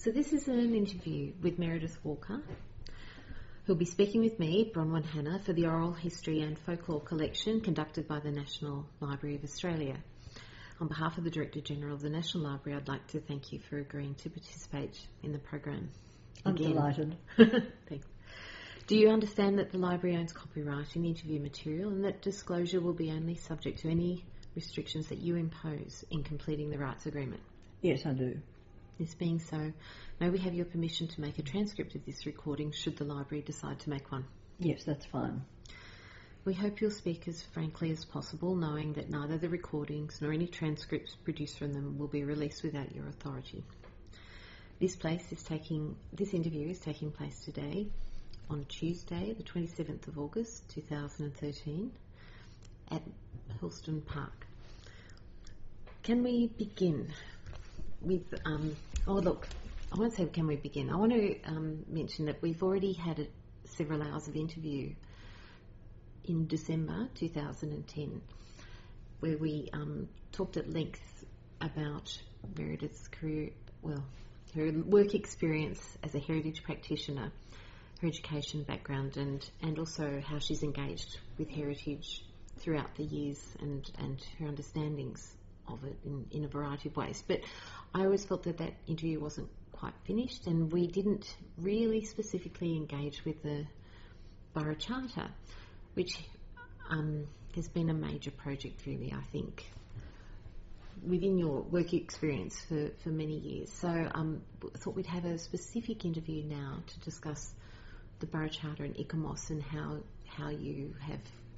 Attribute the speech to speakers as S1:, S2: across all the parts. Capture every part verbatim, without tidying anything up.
S1: So this is an interview with Meredith Walker, who'll be speaking with me, Bronwyn Hanna, for the Oral History and Folklore collection conducted by the National Library of Australia. On behalf of the Director-General of the National Library, I'd like to thank you for agreeing to participate in the program.
S2: I'm Again. delighted.
S1: Thanks. Do you understand that the Library owns copyright in the interview material and that disclosure will be only subject to any restrictions that you impose in completing the rights agreement?
S2: Yes, I do.
S1: This being so, may we have your permission to make a transcript of this recording should the Library decide to make one?
S2: Yes, that's fine.
S1: We hope you'll speak as frankly as possible, knowing that neither the recordings nor any transcripts produced from them will be released without your authority. This place is taking, this interview is taking place today on Tuesday, the twenty-seventh of August two thousand thirteen at Hurlstone Park. Can we begin with, um, oh look, I won't say can we begin. I want to um, mention that we've already had a, several hours of interview in December two thousand ten, where we um, talked at length about Meredith's career, well, her work experience as a heritage practitioner, her education background, and, and also how she's engaged with heritage throughout the years and, and her understandings of it in, in a variety of ways. But I always felt that that interview wasn't quite finished and we didn't really specifically engage with the Borough Charter, which um, has been a major project really, I think, within your work experience for, for many years. So um, I thought we'd have a specific interview now to discuss the Borough Charter and ICOMOS and how, how you have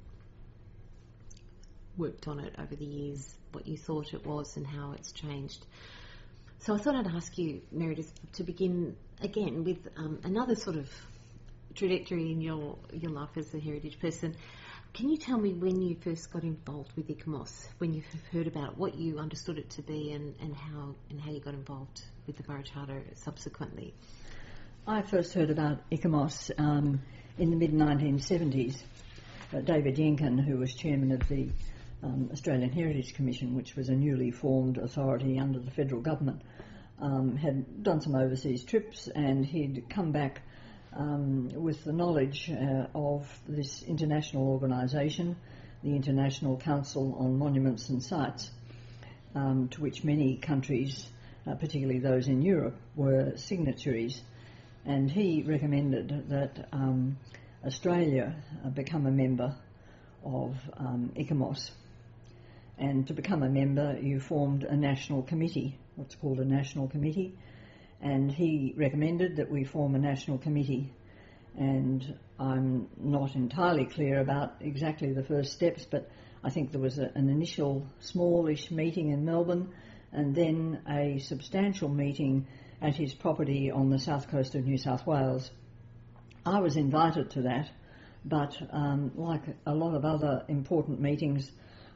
S1: worked on it over the years, what you thought it was and how it's changed. So I thought I'd ask you, Meredith, to begin again with um, another sort of trajectory in your, your life as a heritage person. Can you tell me when you first got involved with ICOMOS, when you heard about it, what you understood it to be and, and how and how you got involved with the Borough Charter subsequently?
S2: I first heard about ICOMOS um, in the mid nineteen seventies. Uh, David Yenkin, who was chairman of the um, Australian Heritage Commission, which was a newly formed authority under the federal government, um, had done some overseas trips and he'd come back um, with the knowledge uh, of this international organisation, the International Council on Monuments and Sites, um, to which many countries, uh, particularly those in Europe, were signatories. And he recommended that um, Australia uh, become a member of um, ICOMOS. And to become a member, you formed a national committee, what's called a national committee. And he recommended that we form a national committee. And I'm not entirely clear about exactly the first steps, but I think there was a, an initial smallish meeting in Melbourne and then a substantial meeting at his property on the south coast of New South Wales. I was invited to that, but um, like a lot of other important meetings,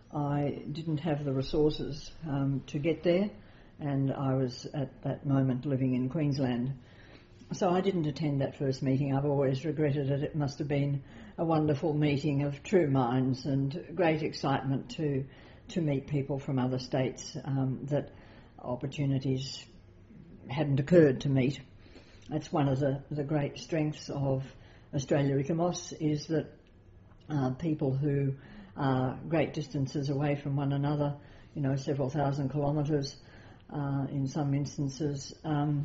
S2: I didn't have the resources um, to get there, and I was at that moment living in Queensland. So I didn't attend that first meeting. I've always regretted it. It must have been a wonderful meeting of true minds and great excitement to to meet people from other states um, that opportunities hadn't occurred to meet. That's one of the, the great strengths of Australia ICOMOS, is that uh, people who are great distances away from one another, you know, several thousand kilometres uh, in some instances, um,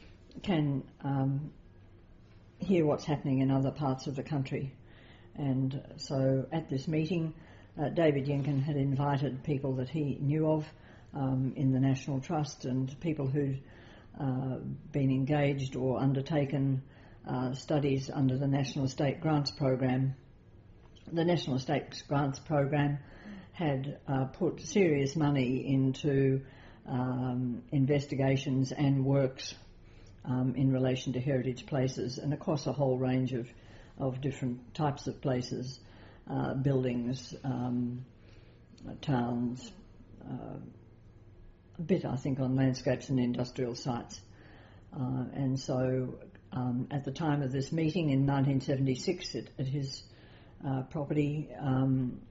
S2: can um, hear what's happening in other parts of the country. And so at this meeting, uh, David Yenkin had invited people that he knew of um, in the National Trust and people who'd uh, been engaged or undertaken uh, studies under the National Estate Grants Program. The National Estate Grants Program had uh, put serious money into um, investigations and works um, in relation to heritage places and across a whole range of, of different types of places, uh, buildings, um, towns, uh, a bit, I think, on landscapes and industrial sites. Uh, and so um, at the time of this meeting in nineteen seventy-six at, at his uh, property, um,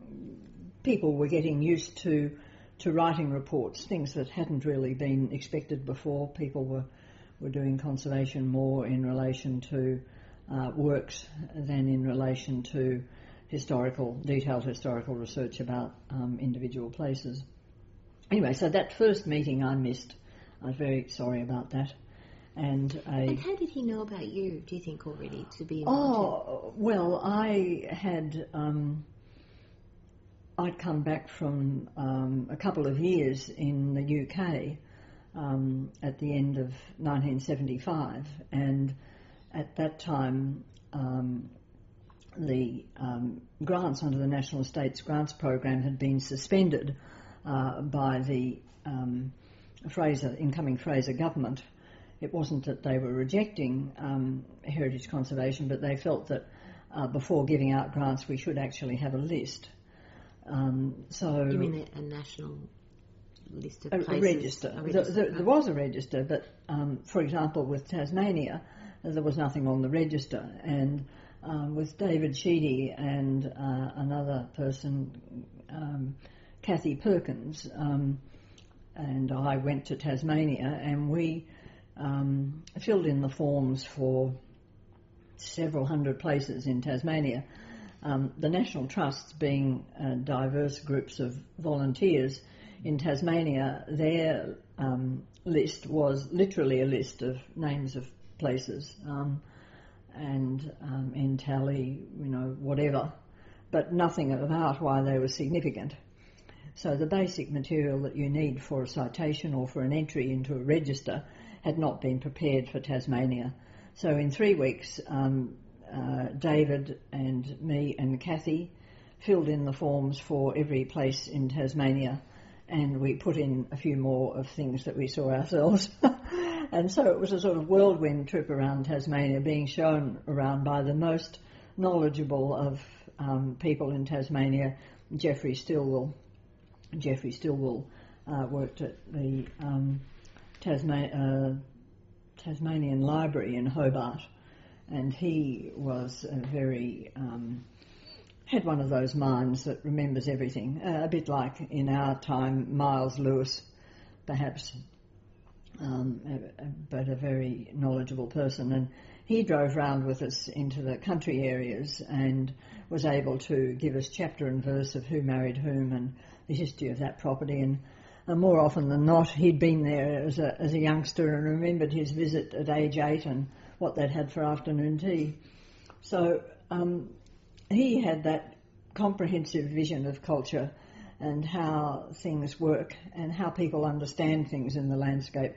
S2: people were getting used to to writing reports, things that hadn't really been expected before. People were were doing conservation more in relation to uh, works than in relation to historical, detailed historical research about um, individual places. Anyway, so that first meeting I missed. I was very sorry about that. And, a,
S1: and how did he know about you, do you think, already, to be invited?
S2: Oh, well, I had... Um, I'd come back from um, a couple of years in the U K um, at the end of nineteen seventy-five, and at that time um, the um, grants under the National Estates Grants Program had been suspended uh, by the um, Fraser, incoming Fraser government. It wasn't that they were rejecting um, heritage conservation, but they felt that uh, before giving out grants we should actually have a list. Um, so
S1: you mean a, a national list of
S2: a,
S1: places?
S2: A register.
S1: A register.
S2: The, the, there was a register, but um, for example, with Tasmania, there was nothing on the register. And um, with David Sheedy and uh, another person, um, Kathy Perkins, um, and I went to Tasmania, and we um, filled in the forms for several hundred places in Tasmania. Um, the National Trusts, being uh, diverse groups of volunteers in Tasmania, their um, list was literally a list of names of places, um, and um, in tally, you know, whatever, but nothing about why they were significant. So the basic material that you need for a citation or for an entry into a register had not been prepared for Tasmania. So in three weeks, um, Uh, David and me and Kathy filled in the forms for every place in Tasmania, and we put in a few more of things that we saw ourselves. And so it was a sort of whirlwind trip around Tasmania, being shown around by the most knowledgeable of um, people in Tasmania. Geoffrey Stillwell. Geoffrey Stillwell uh, worked at the um, Tasma- uh, Tasmanian Library in Hobart, and he was a very, um, had one of those minds that remembers everything, uh, a bit like in our time Miles Lewis, perhaps, um, but a very knowledgeable person. And he drove round with us into the country areas and was able to give us chapter and verse of who married whom and the history of that property. And uh, more often than not, he'd been there as a, as a youngster and remembered his visit at age eight and what they'd had for afternoon tea. So um, he had that comprehensive vision of culture and how things work and how people understand things in the landscape.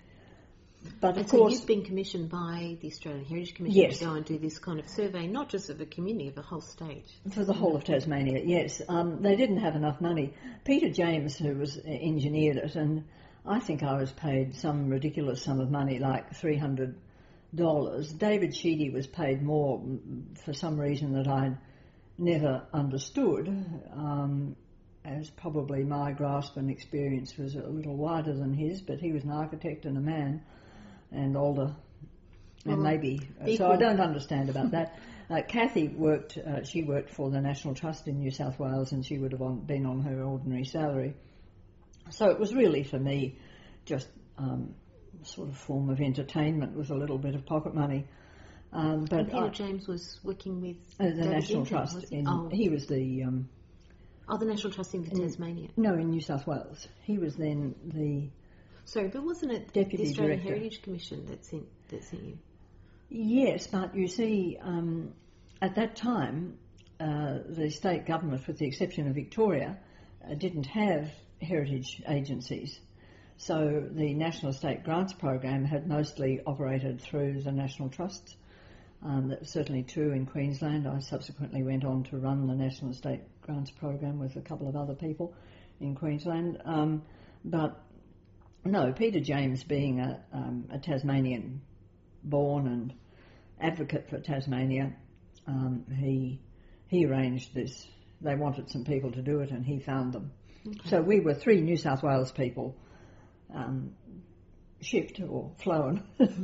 S2: But
S1: and
S2: of
S1: so
S2: course,
S1: you've been commissioned by the Australian Heritage Commission
S2: yes,
S1: to go and do this kind of survey, not just of a community, of a whole state.
S2: For the whole of Tasmania, yes. Um, they didn't have enough money. Peter James, who was engineered it, and I think I was paid some ridiculous sum of money, like three hundred dollars. David Sheedy was paid more for some reason that I never understood, um, as probably my grasp and experience was a little wider than his, but he was an architect and a man, and older, and well, maybe. Uh, so I don't understand about that. Uh, Kathy worked, uh, she worked for the National Trust in New South Wales, and she would have on, been on her ordinary salary. So it was really, for me, just um, a sort of form of entertainment with a little bit of pocket money. Um, but
S1: and Peter
S2: I,
S1: James was working with
S2: uh, the
S1: David
S2: National
S1: Lincoln,
S2: Trust.
S1: was he?
S2: In,
S1: oh.
S2: he was the... Um,
S1: oh, the National Trust in, in Tasmania.
S2: No, in New South Wales. He was then the...
S1: Sorry, but wasn't it
S2: Deputy
S1: the Australian
S2: Director.
S1: Heritage Commission that sent, that sent you?
S2: Yes, but you see, um, at that time, uh, the state government, with the exception of Victoria, uh, didn't have heritage agencies. So the National Estate Grants Program had mostly operated through the National Trusts. Um, that was certainly true in Queensland. I subsequently went on to run the National Estate Grants Program with a couple of other people in Queensland. Um, but no, Peter James, being a, um, a Tasmanian born and advocate for Tasmania, um, he he arranged this. They wanted some people to do it, and he found them. Okay. So we were three New South Wales people um, shipped or flown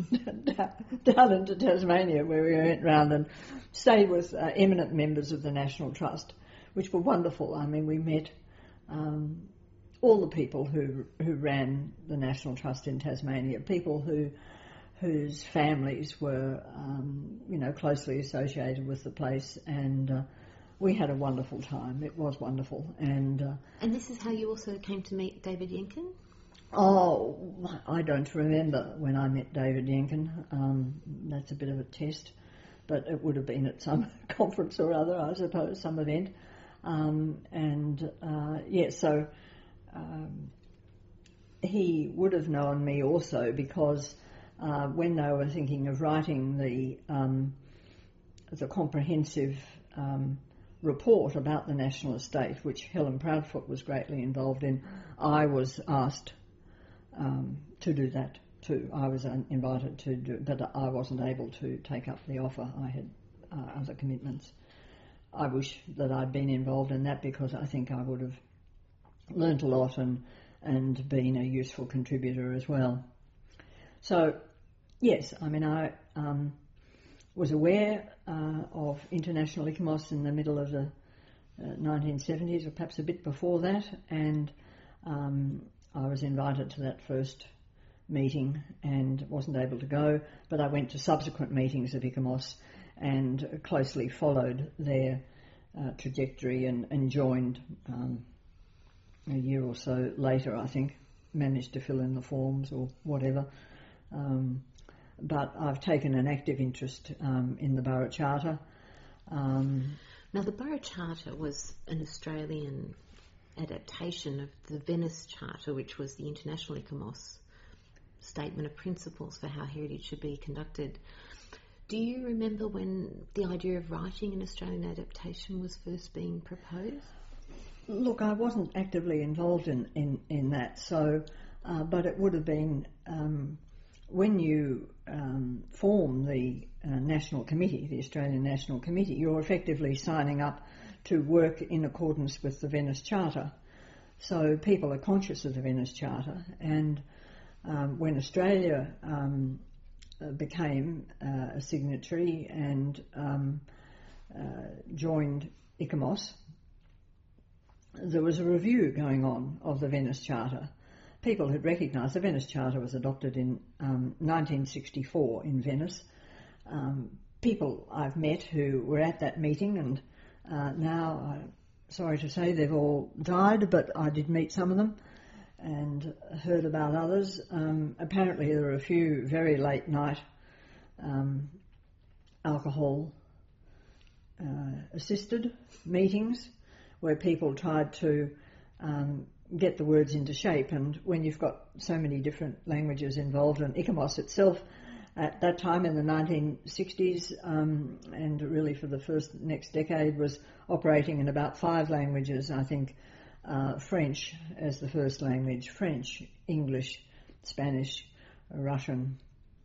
S2: down into Tasmania, where we went round and stayed with uh, eminent members of the National Trust, which were wonderful. I mean, we met um, all the people who who ran the National Trust in Tasmania, people who whose families were, um, you know, closely associated with the place, and uh, we had a wonderful time. It was wonderful, and uh,
S1: and this is how you also came to meet David Yenkin?
S2: Oh, I don't remember when I met David Yenkin. Um, that's a bit of a test, but it would have been at some conference or other, I suppose, some event. Um, and uh, yeah, so um, he would have known me also because uh, when they were thinking of writing the um, the comprehensive um, report about the National Estate, which Helen Proudfoot was greatly involved in, I was asked Um, to do that too. I was uh, invited to do it, but I wasn't able to take up the offer. I had uh, other commitments. I wish that I'd been involved in that because I think I would have learnt a lot and, and been a useful contributor as well. So, yes, I mean, I um, was aware uh, of International ICOMOS in the middle of the uh, nineteen seventies, or perhaps a bit before that, and um, I was invited to that first meeting and wasn't able to go, but I went to subsequent meetings of ICOMOS and closely followed their uh, trajectory and, and joined um, a year or so later, I think, managed to fill in the forms or whatever. Um, but I've taken an active interest um, in the Borough Charter. Um,
S1: now, the Borough Charter was an Australian adaptation of the Venice Charter, which was the International ICOMOS Statement of Principles for how heritage should be conducted. Do you remember when the idea of writing an Australian adaptation was first being proposed?
S2: Look, I wasn't actively involved in, in, in that, so uh, but it would have been um, when you um, form the uh, National Committee, the Australian National Committee, you're effectively signing up to work in accordance with the Venice Charter. So people are conscious of the Venice Charter, and um, when Australia um, became uh, a signatory and um, uh, joined ICOMOS, there was a review going on of the Venice Charter. People had recognised the Venice Charter was adopted in um, nineteen sixty-four in Venice. Um, people I've met who were at that meeting, and uh, now, I'm sorry to say, they've all died, but I did meet some of them and heard about others. Um, apparently there were a few very late night um, alcohol uh, assisted meetings where people tried to um, get the words into shape, and when you've got so many different languages involved, and ICOMOS itself at that time in the nineteen sixties um, and really for the first next decade was operating in about five languages, I think, uh, French as the first language, French, English, Spanish, Russian.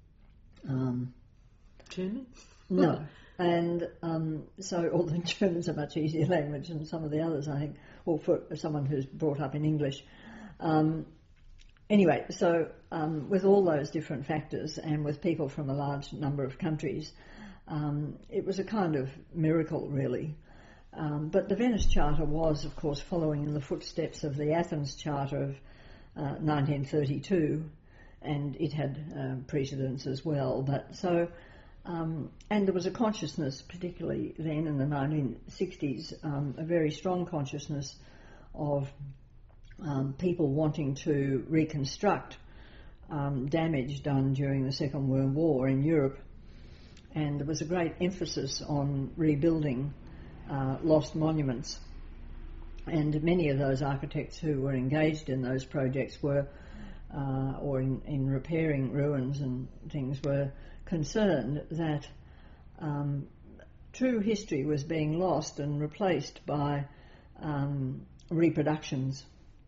S2: Um,
S1: German?
S2: No. And um, so, although German's a much easier language than some of the others, I think, or for someone who's brought up in English. Um, anyway, so um, with all those different factors and with people from a large number of countries, um, it was a kind of miracle, really. Um, but the Venice Charter was, of course, following in the footsteps of the Athens Charter of uh, nineteen thirty-two, and it had uh, precedents as well. But so... Um, and there was a consciousness, particularly then in the nineteen sixties, um, a very strong consciousness of um, people wanting to reconstruct um, damage done during the Second World War in Europe. And there was a great emphasis on rebuilding uh, lost monuments. And many of those architects who were engaged in those projects were, uh, or in, in repairing ruins and things, were concerned that um, true history was being lost and replaced by um, reproductions.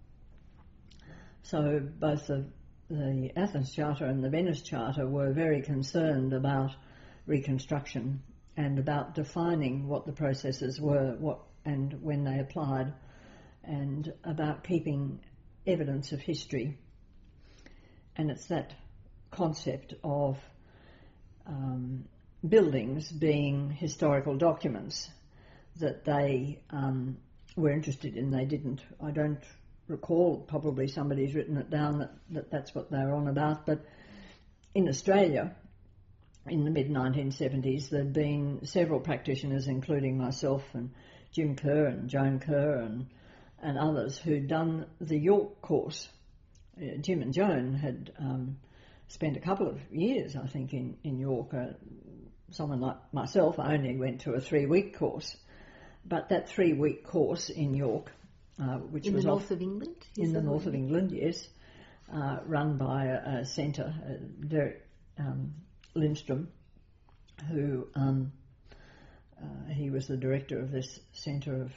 S2: So both the, the Athens Charter and the Venice Charter were very concerned about reconstruction and about defining what the processes were, what and when they applied, and about keeping evidence of history. And it's that concept of Um, buildings being historical documents that they um, were interested in. They didn't, I don't recall, probably somebody's written it down that, that that's what they were on about, but in Australia, in the mid nineteen seventies, there'd been several practitioners, including myself and Jim Kerr and Joan Kerr and, and others, who'd done the York course. Uh, Jim and Joan had um, spent a couple of years, I think, in, in York. Uh, someone like myself, I only went to a three-week course. But that three-week course in York, uh, which
S1: in
S2: was
S1: the north
S2: off,
S1: of England?
S2: in the north of England, yes, uh, run by a, a centre, uh, Derek um, Lindstrom, who um, uh, he was the director of this centre of,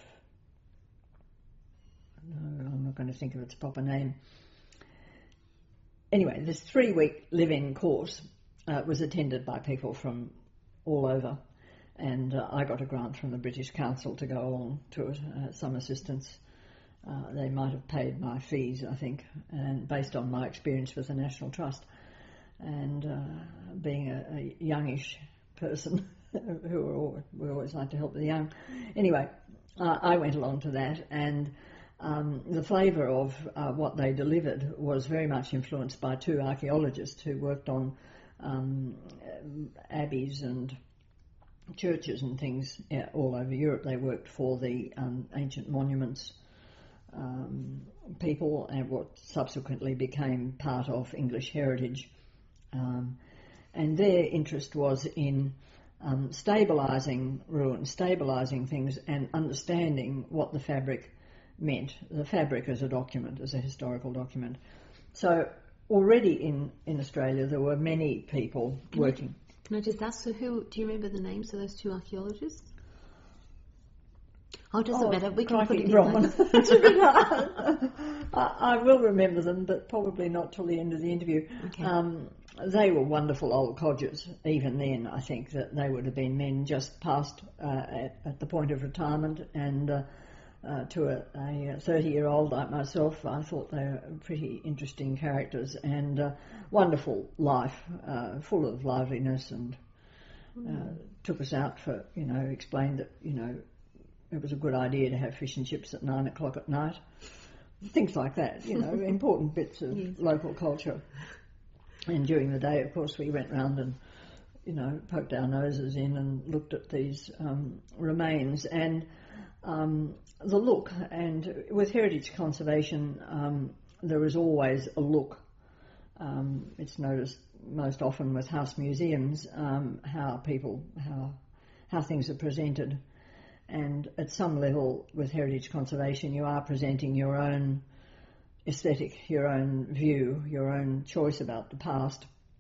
S2: no, I'm not going to think of its proper name. Anyway, this three-week live-in course uh, was attended by people from all over. And uh, I got a grant from the British Council to go along to it, uh, some assistance. Uh, they might have paid my fees, I think, and based on my experience with the National Trust. And uh, being a, a youngish person, who are always, we always like to help the young. Anyway, uh, I went along to that, and um, the flavour of uh, what they delivered was very much influenced by two archaeologists who worked on um, abbeys and churches and things all over Europe. They worked for the um, ancient monuments um, people and what subsequently became part of English heritage. Um, and their interest was in um, stabilising ruins, stabilising things and understanding what the fabric meant. The fabric as a document, as a historical document. So already in, in Australia there were many people
S1: Can
S2: working.
S1: I, can I just ask, so who, do you remember the names of those two archaeologists? Oh, it doesn't
S2: Oh,
S1: matter. We can put it in
S2: Bronwyn.
S1: later.
S2: It's a bit hard. I, I will remember them, but probably not till the end of the interview.
S1: Okay.
S2: Um, they were wonderful old codgers. Even then, I think that they would have been men just past uh, at, at the point of retirement, and uh, uh, to a, a thirty-year-old like myself, I thought they were pretty interesting characters and uh, wonderful life, uh, full of liveliness, and uh, took us out for, you know, explained that, you know, it was a good idea to have fish and chips at nine o'clock at night. Things like that, you know, important bits of
S1: Yes.
S2: local culture. And during the day, of course, we went round and, you know, poked our noses in and looked at these um, remains. And um, the look, and with heritage conservation, um, there is always a look. Um, it's noticed most often with house museums, um, how people, how how things are presented. And at some level with heritage conservation, you are presenting your own aesthetic, your own view, your own choice about the past.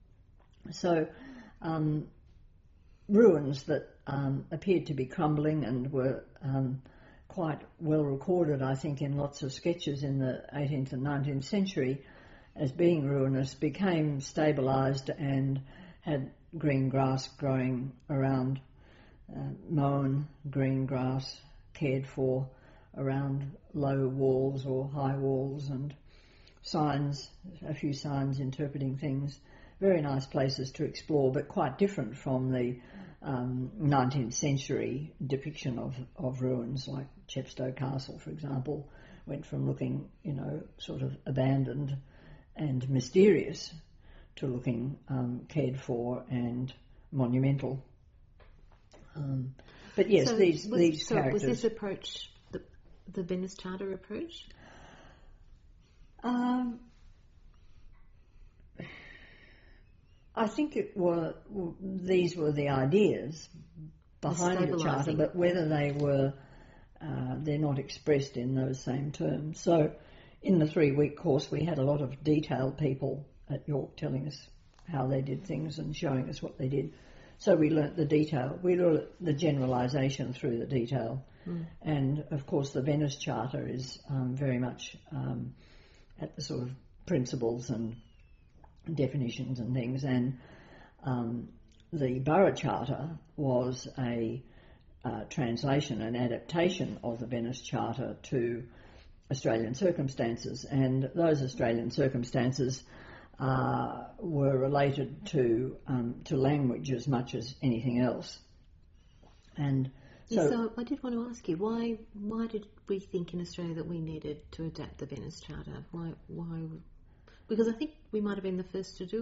S2: So um, ruins that um, appeared to be crumbling and were um, quite well recorded, I think, in lots of sketches in the eighteenth and nineteenth century as being ruinous, became stabilised and had green grass growing around. Uh, mown green grass, cared for around low walls or high walls, and signs, a few signs interpreting things. Very nice places to explore, but quite different from the um, nineteenth century depiction of, of ruins, like Chepstow Castle, for example, went from looking, you know, sort of abandoned and mysterious to looking um, cared for and monumental. Um, but yes,
S1: so
S2: these
S1: was,
S2: these
S1: so
S2: characters.
S1: was this approach the the Venice Charter approach?
S2: Um, I think it were these were the ideas behind the charter, but whether they were, uh, they're not expressed in those same terms. So, in the three-week course, we had a lot of detailed people at York telling us how they did things and showing us what they did. So we learnt the detail. We learnt the generalisation through the detail. Mm. And, of course, the Venice Charter is um, very much um, at the sort of principles and definitions and things. And um, the Borough Charter was a uh, translation, an adaptation of the Venice Charter to Australian circumstances. And those Australian circumstances Uh, were related to um, to language as much as anything else. And so,
S1: yes, so I did want to ask you, why why did we think in Australia that we needed to adapt the Venice Charter? Why why? Because I think we might have been the first to do it.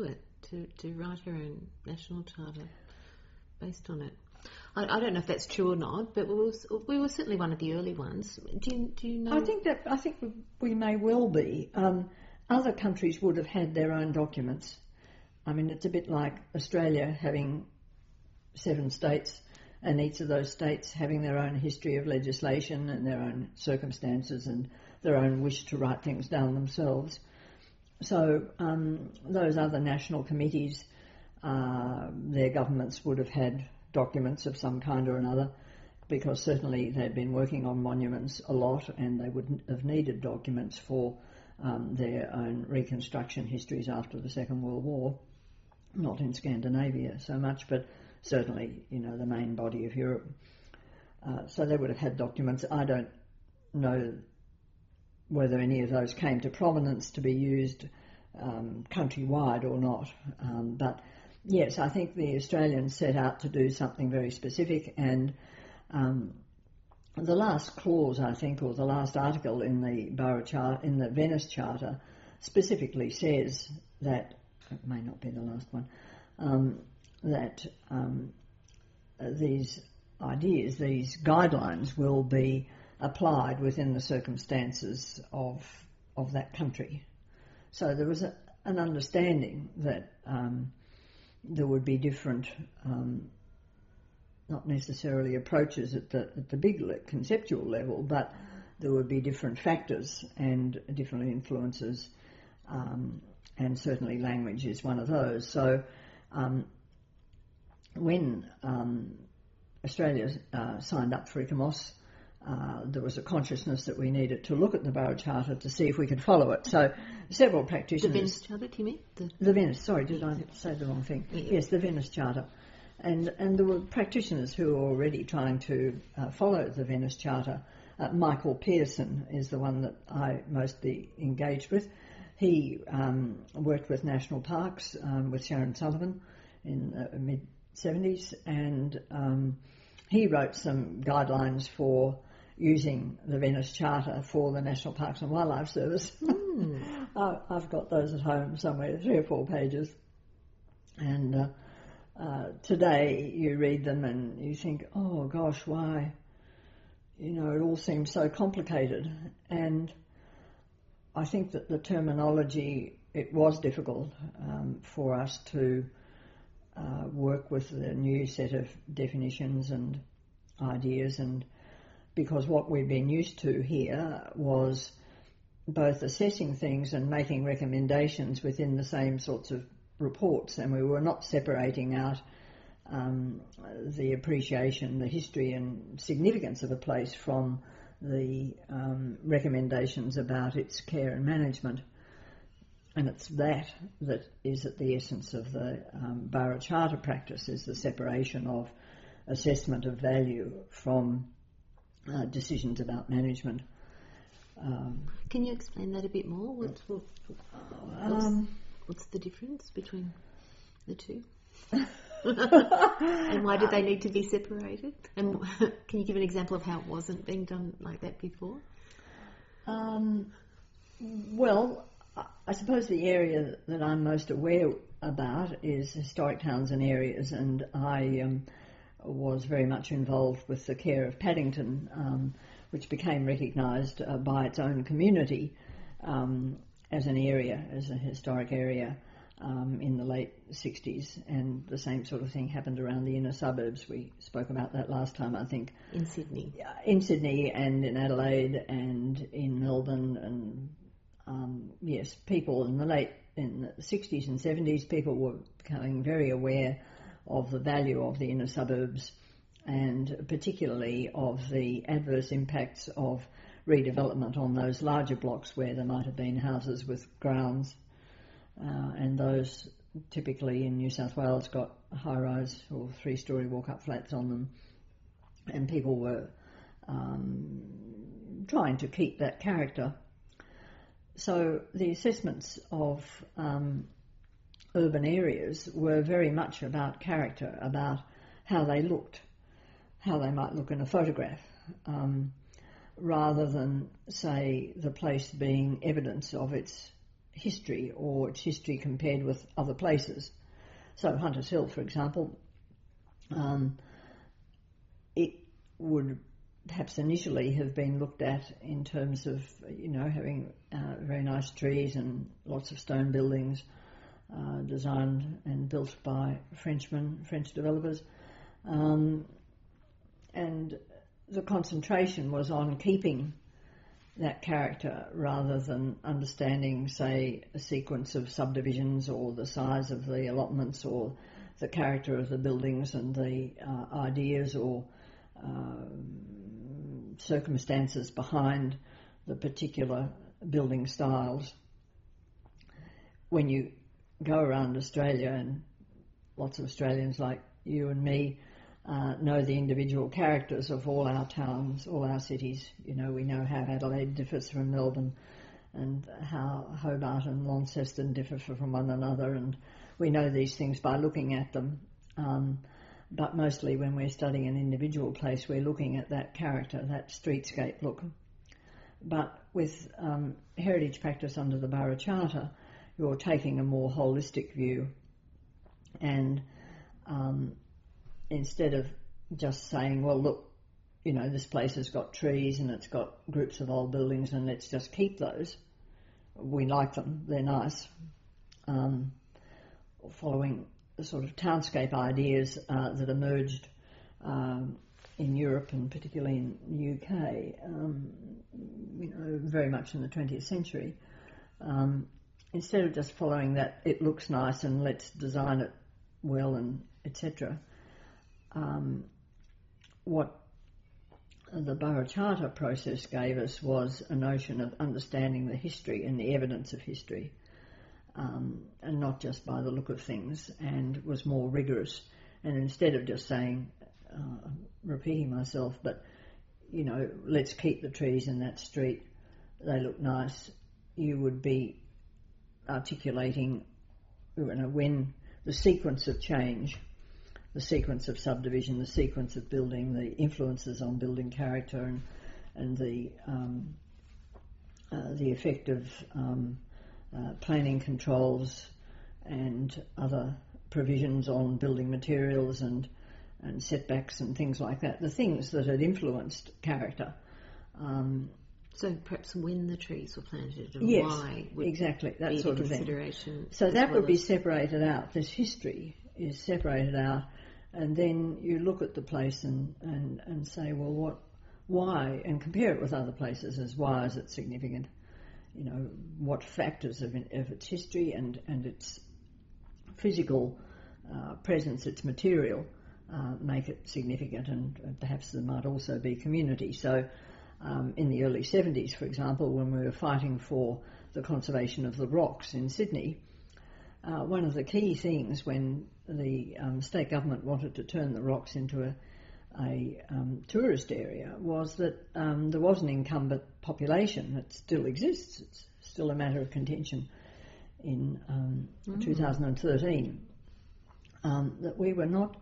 S1: to, to write her own national charter based on it. I, I don't know if that's true or not, but we were, we were certainly one of the early ones. Do you, do you know?
S2: I think that I think we may well be. Um, other countries would have had their own documents. I mean, it's a bit like Australia having seven states, and each of those states having their own history of legislation and their own circumstances and their own wish to write things down themselves. So um, those other national committees, uh, their governments would have had documents of some kind or another, because certainly they'd been working on monuments a lot, and they would have needed documents for um, their own reconstruction histories after the Second World War. Not in Scandinavia so much, but certainly, you know, the main body of Europe. Uh, so they would have had documents. I don't know whether any of those came to prominence to be used um, countrywide or not. Um, but yes, I think the Australians set out to do something very specific, and um, the last clause, I think, or the last article in the Borough Chart, in the Venice Charter, specifically says that, it may not be the last one, um, that um, these ideas, these guidelines will be applied within the circumstances of of that country. So there was a, an understanding that um, there would be different, um, not necessarily approaches at the at the big le- conceptual level, but there would be different factors and different influences, um, and certainly language is one of those. So um, when um, Australia uh, signed up for ICOMOS, Uh, there was a consciousness that we needed to look at the Borough Charter to see if we could follow it. So several practitioners...
S1: The Venice Charter, do you mean? The,
S2: the Venice, sorry, did I say the wrong thing?
S1: Yeah.
S2: Yes, the Venice Charter. And and there were practitioners who were already trying to uh, follow the Venice Charter. Uh, Michael Pearson is the one that I mostly engaged with. He um, worked with National Parks um, with Sharon Sullivan in the mid-seventies, and um, he wrote some guidelines for using the Venice Charter for the National Parks and Wildlife Service.
S1: Mm.
S2: I, I've got those at home somewhere, three or four pages. And uh, uh, today you read them and you think, oh gosh, why? You know, it all seems so complicated. And I think that the terminology, it was difficult um, for us to uh, work with the new set of definitions and ideas, and because what we've been used to here was both assessing things and making recommendations within the same sorts of reports, and we were not separating out um, the appreciation, the history and significance of a place from the um, recommendations about its care and management. And it's that that is at the essence of the um, Borough Charter practice, is the separation of assessment of value from Uh, decisions about management. Um,
S1: Can you explain that a bit more? What, what, what's,
S2: um,
S1: what's the difference between the two? And why did they need to be separated? And can you give an example of how it wasn't being done like that before?
S2: Um, well, I suppose the area that I'm most aware about is historic towns and areas, and I um, was very much involved with the care of Paddington, um, which became recognised uh, by its own community um, as an area, as a historic area um, in the late sixties, and the same sort of thing happened around the inner suburbs. We spoke about that last time, I think.
S1: In Sydney.
S2: In Sydney and in Adelaide and in Melbourne, and um, yes, people in the late, in the sixties and seventies, people were becoming very aware of the value of the inner suburbs, and particularly of the adverse impacts of redevelopment on those larger blocks where there might have been houses with grounds, uh, and those typically in New South Wales got high-rise or three-storey walk-up flats on them, and people were um, trying to keep that character. So the assessments of um, urban areas were very much about character, about how they looked, how they might look in a photograph, um, rather than, say, the place being evidence of its history, or its history compared with other places. So Hunters Hill, for example, um, it would perhaps initially have been looked at in terms of, you know, having uh, very nice trees and lots of stone buildings uh, designed and built by Frenchmen, French developers. Um, and the concentration was on keeping that character rather than understanding, say, a sequence of subdivisions or the size of the allotments or the character of the buildings and the uh, ideas or uh, circumstances behind the particular building styles. When you go around Australia, and lots of Australians like you and me uh, know the individual characters of all our towns, all our cities. You know, we know how Adelaide differs from Melbourne and how Hobart and Launceston differ from one another, and we know these things by looking at them. Um, but mostly when we're studying an individual place, we're looking at that character, that streetscape look. But with um, heritage practice under the Borough Charter, you're taking a more holistic view, and um, instead of just saying, well, look, you know, this place has got trees and it's got groups of old buildings and let's just keep those. We like them, they're nice. Um, following the sort of townscape ideas uh, that emerged um, in Europe and particularly in the U K, um, you know, very much in the twentieth century. Um, instead of just following that, it looks nice and let's design it well and et cetera. Um, what the Borough Charter process gave us was a notion of understanding the history and the evidence of history, um, and not just by the look of things, and was more rigorous. And instead of just saying, uh, repeating myself, but, you know, let's keep the trees in that street, they look nice, you would be articulating, you know, when the sequence of change, the sequence of subdivision, the sequence of building, the influences on building character, and, and the um, uh, the effect of um, uh, planning controls and other provisions on building materials and and setbacks and things like that. The things that had influenced character. Um,
S1: so perhaps when the trees were planted and
S2: yes,
S1: why would
S2: exactly that
S1: be
S2: sort
S1: the
S2: of
S1: consideration.
S2: thing. So that
S1: well
S2: would be
S1: as...
S2: separated out. This history is separated out. And then you look at the place and, and, and say, well, what, why, and compare it with other places as why is it significant? You know, what factors of, of its history and, and its physical uh, presence, its material, uh, make it significant, and, and perhaps there might also be community. So um, in the early seventies, for example, when we were fighting for the conservation of the rocks in Sydney, Uh, one of the key things when the um, state government wanted to turn the rocks into a, a um, tourist area was that um, there was an incumbent population that still exists. It's still a matter of contention in um, mm. two thousand thirteen, um, that we were not...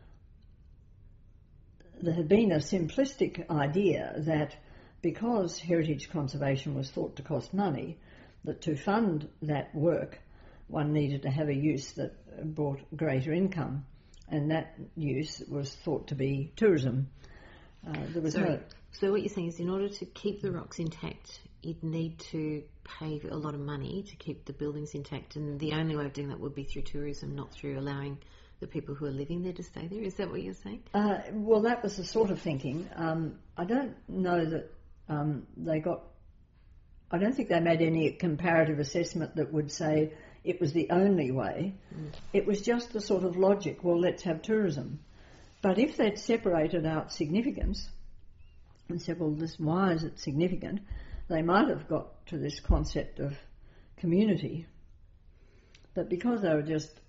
S2: There had been a simplistic idea that because heritage conservation was thought to cost money, that to fund that work one needed to have a use that brought greater income, and that use was thought to be tourism. Uh, there was
S1: Sorry.
S2: no...
S1: So what you're saying is in order to keep the rocks intact, you'd need to pay a lot of money to keep the buildings intact, and the only way of doing that would be through tourism, not through allowing the people who are living there to stay there. Is that what you're saying?
S2: Uh, well, that was the sort of thinking. Um, I don't know that um, they got... I don't think they made any comparative assessment that would say it was the only way. Mm. It was just the sort of logic, well, let's have tourism. But if they'd separated out significance and said, well, this, why is it significant, they might have got to this concept of community. But because they were just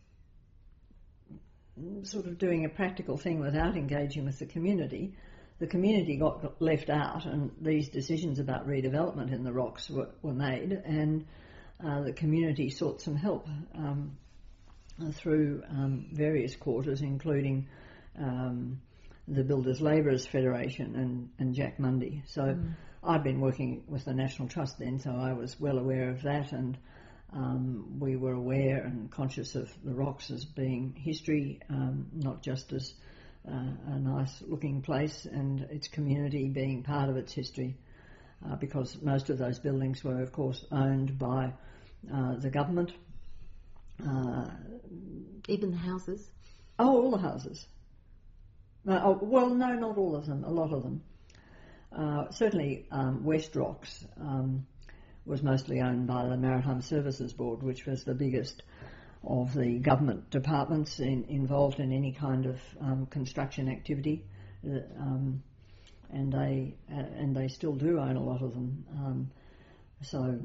S2: sort of doing a practical thing without engaging with the community, the community got left out, and these decisions about redevelopment in the rocks were, were made, and uh, the community sought some help um, through um, various quarters, including um, the Builders Labourers Federation and, and Jack Mundy. So mm. I'd been working with the National Trust then, so I was well aware of that, and Um, we were aware and conscious of the rocks as being history, um, not just as uh, a nice-looking place, and its community being part of its history, uh, because most of those buildings were, of course, owned by uh, the government. Uh,
S1: Even the houses?
S2: Oh, all the houses. Uh, oh, well, no, not all of them, a lot of them. Uh, certainly um, West Rocks um, was mostly owned by the Maritime Services Board, which was the biggest of the government departments in, involved in any kind of um, construction activity, uh, um, and they uh, and they still do own a lot of them. Um, so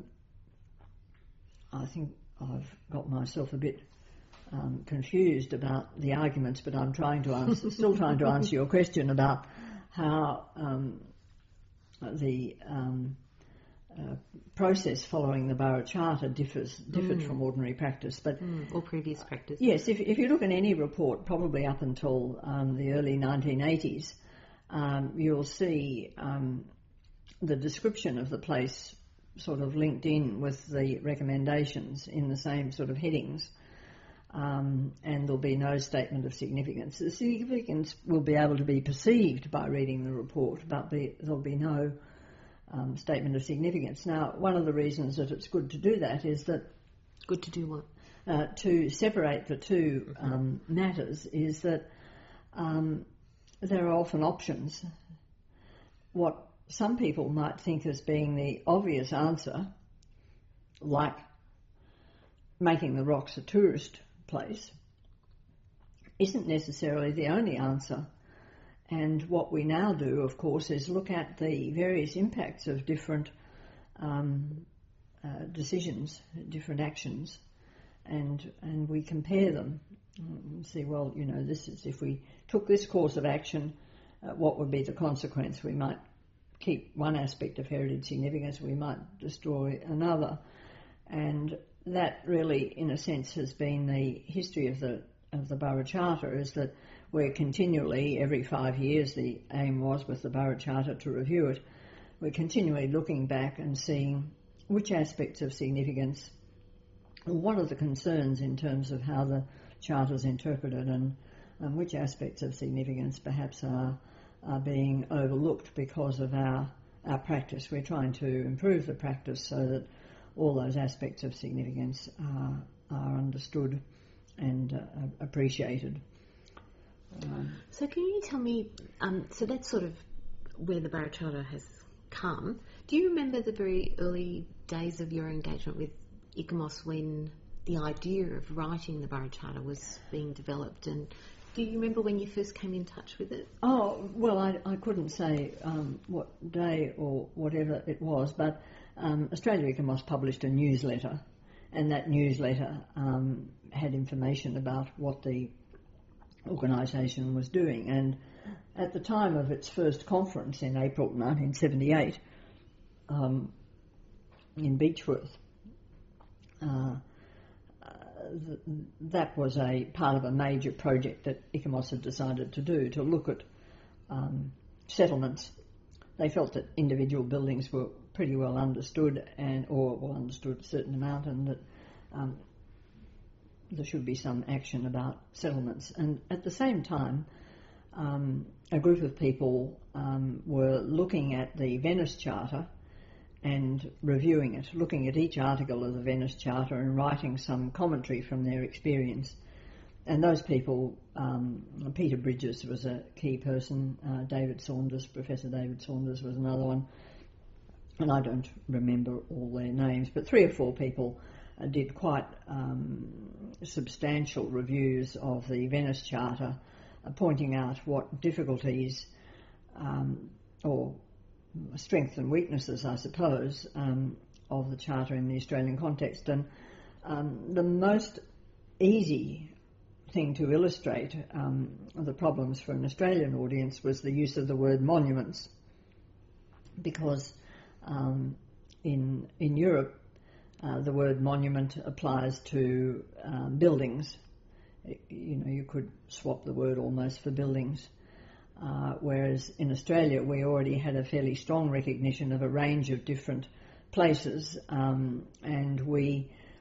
S2: I think I've got myself a bit um, confused about the arguments, but I'm trying to answer, still trying to answer your question about how um, the um, uh, process following the Borough Charter differs differed mm. from ordinary practice. But
S1: mm, or previous practice.
S2: Yes, if if you look at any report, probably up until um, the early nineteen eighties, um, you'll see um, the description of the place sort of linked in with the recommendations in the same sort of headings, um, and there'll be no statement of significance. The significance will be able to be perceived by reading the report, but be, there'll be no um, statement of significance. Now, one of the reasons that it's good to do that is that...
S1: Good to do what?
S2: Uh, to separate the two um, matters is that um, there are often options. What some people might think as being the obvious answer, like making the rocks a tourist place, isn't necessarily the only answer. And what we now do, of course, is look at the various impacts of different um, uh, decisions, different actions, and and we compare them and see, well, you know, this is, if we took this course of action, uh, what would be the consequence? We might keep one aspect of heritage significance, we might destroy another. And that really, in a sense, has been the history of the of the Borough Charter, is that we're continually, every five years, the aim was with the Borough Charter to review it, we're continually looking back and seeing which aspects of significance, what are the concerns in terms of how the Charter's interpreted, and, and which aspects of significance perhaps are are being overlooked because of our our practice. We're trying to improve the practice so that all those aspects of significance are, are understood and uh, appreciated. Um,
S1: so can you tell me, um, so that's sort of where the Borough Charter has come. Do you remember the very early days of your engagement with I C A M O S when the idea of writing the Borough Charter was being developed, and do you remember when you first came in touch with it?
S2: Oh, well, I, I couldn't say um, what day or whatever it was, but um, Australia I C A M O S published a newsletter, and that newsletter um, had information about what the organisation was doing. And at the time of its first conference in April nineteen seventy-eight um, in Beechworth, uh, Th- that was a part of a major project that I C A M O S had decided to do, to look at um, settlements. They felt that individual buildings were pretty well understood, and or well understood a certain amount, and that um, there should be some action about settlements. And at the same time, um, a group of people um, were looking at the Venice Charter and reviewing it, looking at each article of the Venice Charter and writing some commentary from their experience. And those people, um, Peter Bridges was a key person, uh, David Saunders, Professor David Saunders was another one, and I don't remember all their names, but three or four people uh, did quite um, substantial reviews of the Venice Charter, uh, pointing out what difficulties um, or strengths and weaknesses, I suppose, um, of the Charter in the Australian context. And um, the most easy thing to illustrate um, the problems for an Australian audience was the use of the word monuments, because um, in in Europe uh, the word monument applies to um, buildings. You know, you could swap the word almost for buildings. Uh, whereas in Australia we already had a fairly strong recognition of a range of different places, um, and we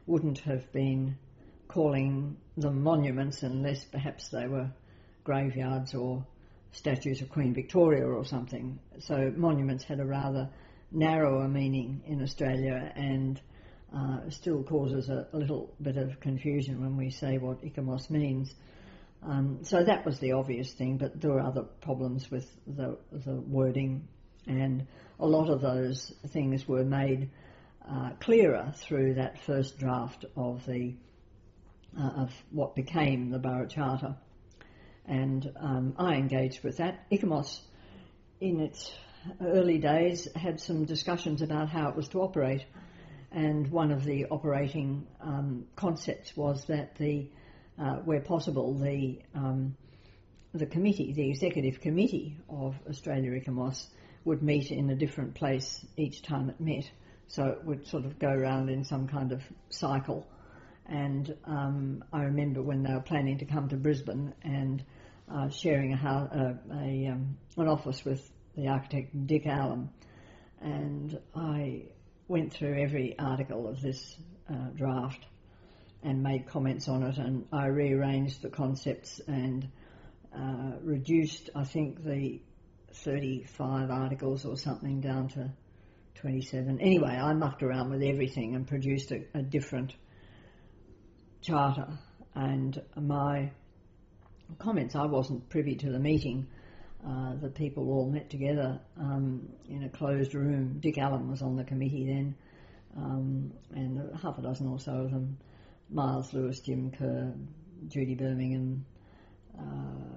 S2: wouldn't have been calling them monuments unless perhaps they were graveyards or statues of Queen Victoria or something. So monuments had a rather narrower meaning in Australia, and uh, still causes a, a little bit of confusion when we say what ICOMOS means. Um, so that was the obvious thing, but there were other problems with the, the wording, and a lot of those things were made uh, clearer through that first draft of the uh, of what became the Borough Charter. And um, I engaged with that. ICOMOS, in its early days, had some discussions about how it was to operate, and one of the operating um, concepts was that the, uh, where possible, the um, the committee, the executive committee of Australia ICOMOS, would meet in a different place each time it met, so it would sort of go around in some kind of cycle. And um, I remember when they were planning to come to Brisbane and uh, sharing a, house, uh, a um, an office with the architect Dick Allen, and I went through every article of this uh, draft and made comments on it, and I rearranged the concepts and uh, reduced, I think, the thirty-five articles or something down to twenty-seven. Anyway, I mucked around with everything and produced a, a different charter, and my comments, I wasn't privy to the meeting. Uh, the people all met together um, in a closed room. Dick Allen was on the committee then, um, and half a dozen or so of them, Miles Lewis, Jim Kerr, Judy Birmingham, uh,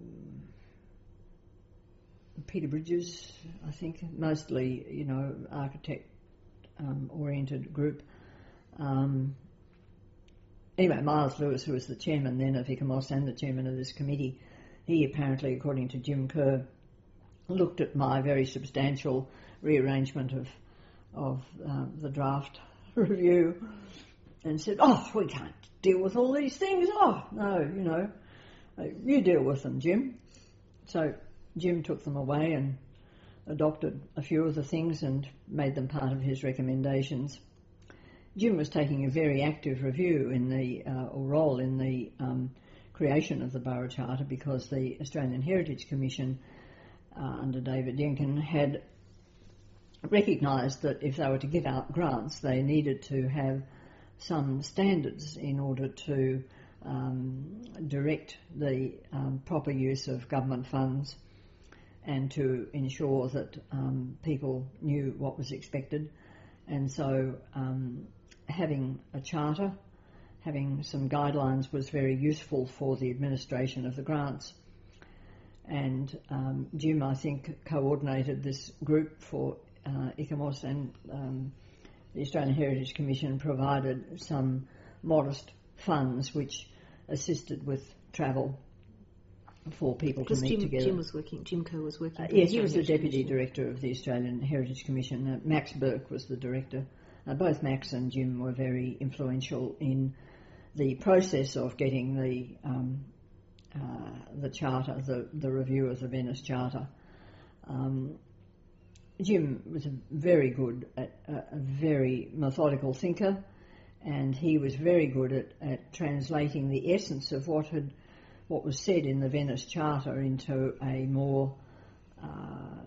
S2: Peter Bridges, I think, mostly, you know, architect-oriented um, group. Um, Anyway, Miles Lewis, who was the chairman then of ICOMOS and the chairman of this committee, he apparently, according to Jim Kerr, looked at my very substantial rearrangement of of um, the draft review and said, "Oh, we can't deal with all these things. Oh, no, you know, you deal with them, Jim." So Jim took them away and adopted a few of the things and made them part of his recommendations. Jim was taking a very active review in the uh, or role in the um, creation of the Borough Charter, because the Australian Heritage Commission uh, under David Yenkin had recognised that if they were to give out grants, they needed to have some standards in order to um, direct the um, proper use of government funds and to ensure that um, people knew what was expected. And so um, having a charter, having some guidelines was very useful for the administration of the grants. And um, Jim, I think, coordinated this group for uh, ICOMOS, and um, the Australian Heritage Commission provided some modest funds which assisted with travel for people to meet
S1: Jim,
S2: together.
S1: Jim was working, Jim Kerr was working.
S2: Uh,
S1: for
S2: yeah,
S1: the
S2: he was the
S1: Australian
S2: Deputy
S1: Commission.
S2: Director of the Australian Heritage Commission. Uh, Max Burke was the Director. Uh, both Max and Jim were very influential in the process of getting the um, uh, the charter, the, the review of the Venice Charter. Um, Jim was a very good, at, uh, a very methodical thinker, and he was very good at, at translating the essence of what had what was said in the Venice Charter into a more uh,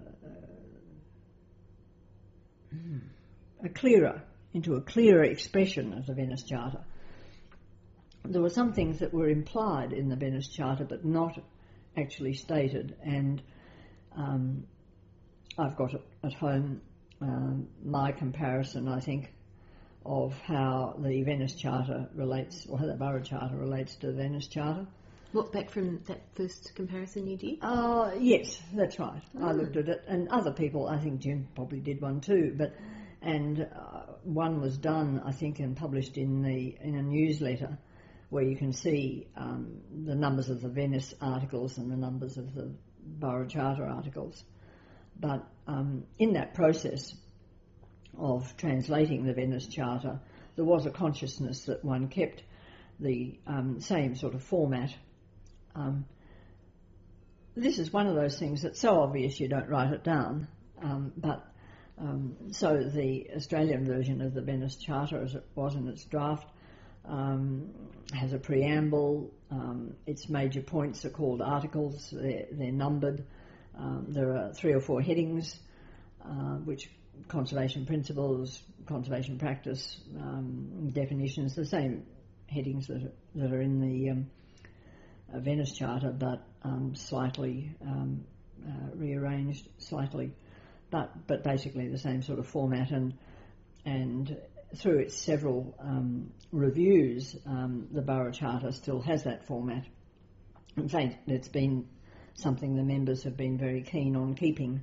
S2: a clearer, into a clearer expression of the Venice Charter. There were some things that were implied in the Venice Charter but not actually stated, and um, I've got it at home, um, my comparison, I think, of how the Venice Charter relates, or how the Borough Charter relates to the Venice Charter.
S1: What, back from that first comparison you did?
S2: Uh, yes, that's right.
S1: Oh.
S2: I looked at it, and other people, I think Jim probably did one too, but and uh, one was done, I think, and published in the in a newsletter where you can see um, the numbers of the Venice articles and the numbers of the Borough Charter articles. But um, in that process of translating the Venice Charter, there was a consciousness that one kept the um, same sort of format. Um, this is one of those things that's so obvious you don't write it down, um, but Um, so the Australian version of the Venice Charter, as it was in its draft, um, has a preamble. Um, its major points are called articles. They're, they're numbered. Um, there are three or four headings, uh, which conservation principles, conservation practice, um, definitions, the same headings that are, that are in the um, uh, Venice Charter, but um, slightly um, uh, rearranged, slightly, but but basically the same sort of format. And and through its several um, reviews, um, the Borough Charter still has that format. In fact, it's been something the members have been very keen on keeping.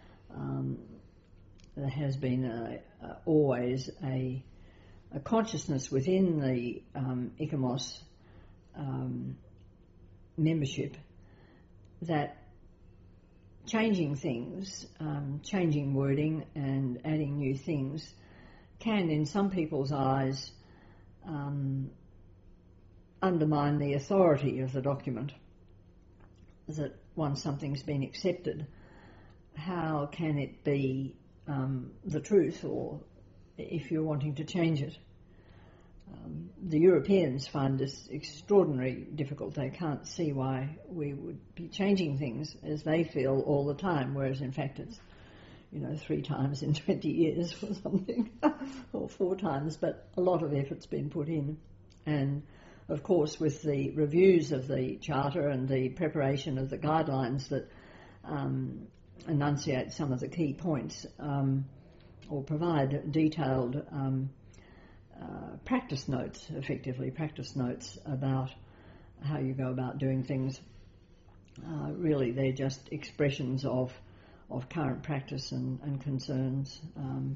S2: Um, there has been a, a, always a, a consciousness within the um, ICOMOS um, membership that changing things, um, changing wording and adding new things can, in some people's eyes, um, undermine the authority of the document. That once something's been accepted, how can it be um, the truth, or if you're wanting to change it? Um, the Europeans find this extraordinarily difficult. They can't see why we would be changing things as they feel all the time, whereas in fact it's, you know, three times in twenty years or something, or four times, but a lot of effort's been put in. And of course, with the reviews of the Charter and the preparation of the guidelines that um, enunciate some of the key points, um, or provide detailed um, uh, practice notes, effectively practice notes about how you go about doing things, uh, really they're just expressions of of current practice and, and concerns. Um,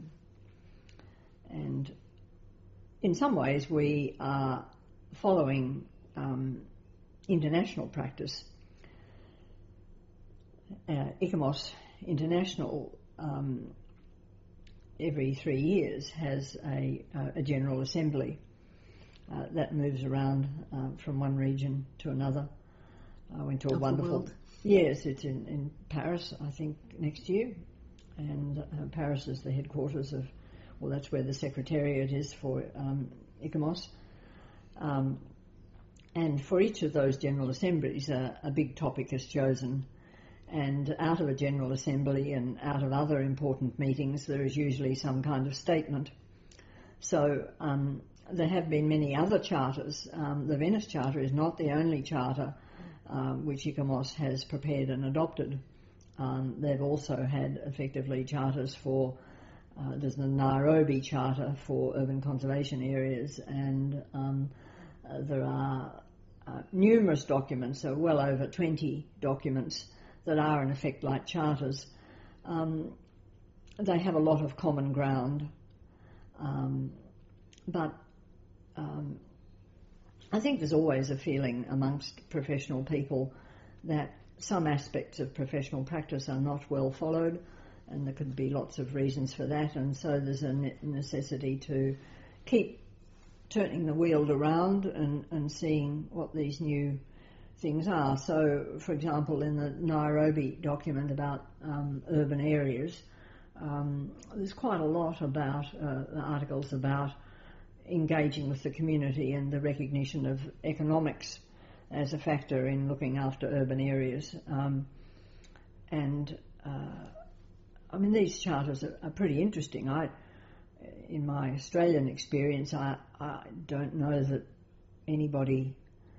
S2: and in some ways we are following um, international practice. Uh, ICOMOS International um, every three years has a, uh, a General Assembly uh, that moves around uh, from one region to another. I went to a
S1: of
S2: wonderful... Yes, it's in, in Paris, I think, next year. And uh, Paris is the headquarters of... Well, that's where the Secretariat is for um, ICOMOS. Um, and for each of those General Assemblies, uh, a big topic is chosen. And out of a General Assembly and out of other important meetings, there is usually some kind of statement. So um, there have been many other charters. Um, the Venice Charter is not the only charter um, which ICOMOS has prepared and adopted. Um, they've also had effectively charters for, uh, there's the Nairobi Charter for urban conservation areas, and um, uh, there are uh, numerous documents, so well over twenty documents that are in effect like charters. Um, they have a lot of common ground, um, but um, I think there's always a feeling amongst professional people that some aspects of professional practice are not well followed, and there could be lots of reasons for that, and so there's a necessity to keep turning the wheel around and, and seeing what these new things are. So, for example, in the Nairobi document about um, urban areas, um, there's quite a lot about uh, the articles about engaging with the community and the recognition of economics as a factor in looking after urban areas. Um, and uh, I mean, these charters are, are pretty interesting. I, in my Australian experience, I, I don't know that anybody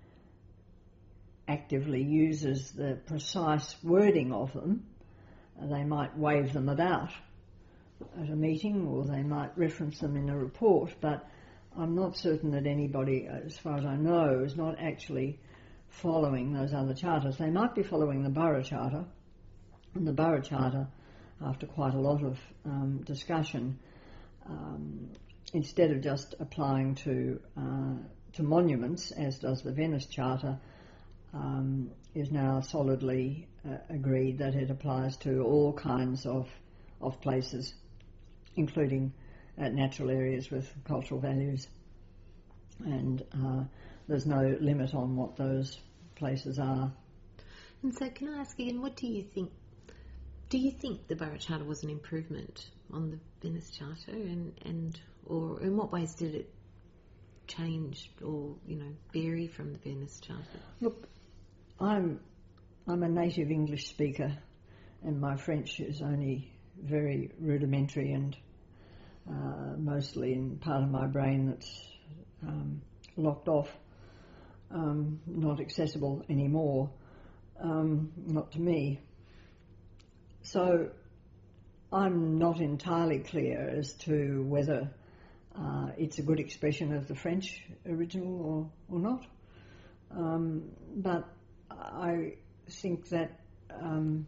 S2: actively uses the precise wording of them. Uh, they might wave them about at a meeting, or they might reference them in a report, but I'm not certain that anybody, as far as I know, is not actually following those other charters. They might be following the Borough Charter, and the Borough Charter, after quite a lot of um, discussion, um, instead of just applying to uh, to monuments, as does the Venice Charter, um, is now solidly uh, agreed that it applies to all kinds of of places, including uh, natural areas with cultural values. And uh, there's no limit on what those places are.
S1: And so can I ask again, what do you think Do you think the Borough Charter was an improvement on the Venice Charter, and, and or in what ways did it change or, you know, vary from the Venice Charter?
S2: Look, I'm I'm a native English speaker, and my French is only very rudimentary and uh, mostly in part of my brain that's um, locked off, um, not accessible anymore, um, not to me. So I'm not entirely clear as to whether uh, it's a good expression of the French original or, or not. Um, but I think that um,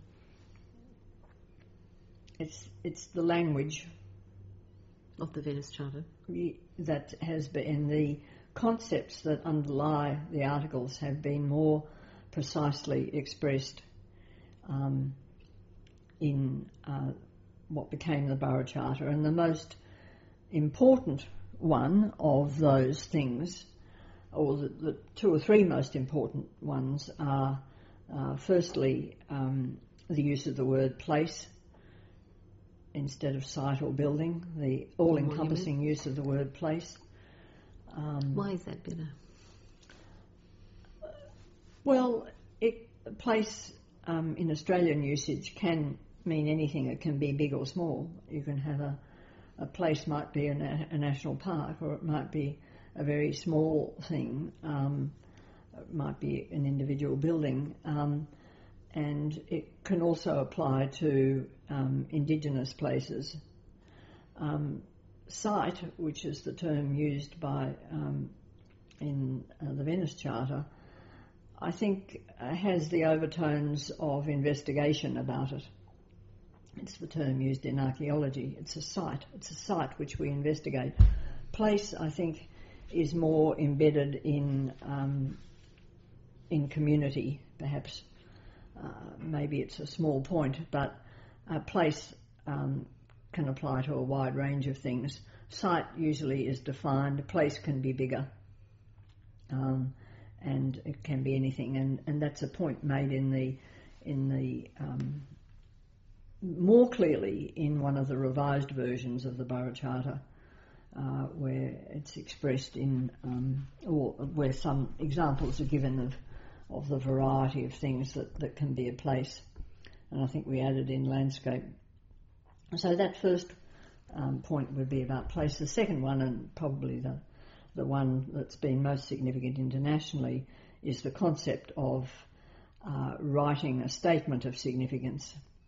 S2: it's it's the language
S1: of the Venice Charter
S2: that has been, the concepts that underlie the articles have been more precisely expressed um, in uh, what became the Borough Charter. And the most important one of those things, or the, the two or three most important ones, are uh, firstly um, the use of the word place instead of site or building, the all-encompassing use of the word place. Um,
S1: Why is that better?
S2: Well, it, place um, in Australian usage can mean anything. It can be big or small. You can have a, a place might be a, na- a national park, or it might be a very small thing. Um, it might be an individual building. Um, and it can also apply to um, Indigenous places. Um, site, which is the term used by um, in uh, the Venice Charter, I think uh, has the overtones of investigation about it. It's the term used in archaeology. It's a site. It's a site which we investigate. Place, I think, is more embedded in um, in community, perhaps. Uh, maybe it's a small point, but a place um, can apply to a wide range of things. Site usually is defined. A place can be bigger, um, and it can be anything. And, and that's a point made in the in the um, more clearly in one of the revised versions of the Borough Charter, uh, where it's expressed in, um, or where some examples are given of of the variety of things that, that can be a place. And I think we added in landscape. So that first um, point would be about place. The second one, and probably the, the one that's been most significant internationally, is the concept of uh, writing a statement of significance.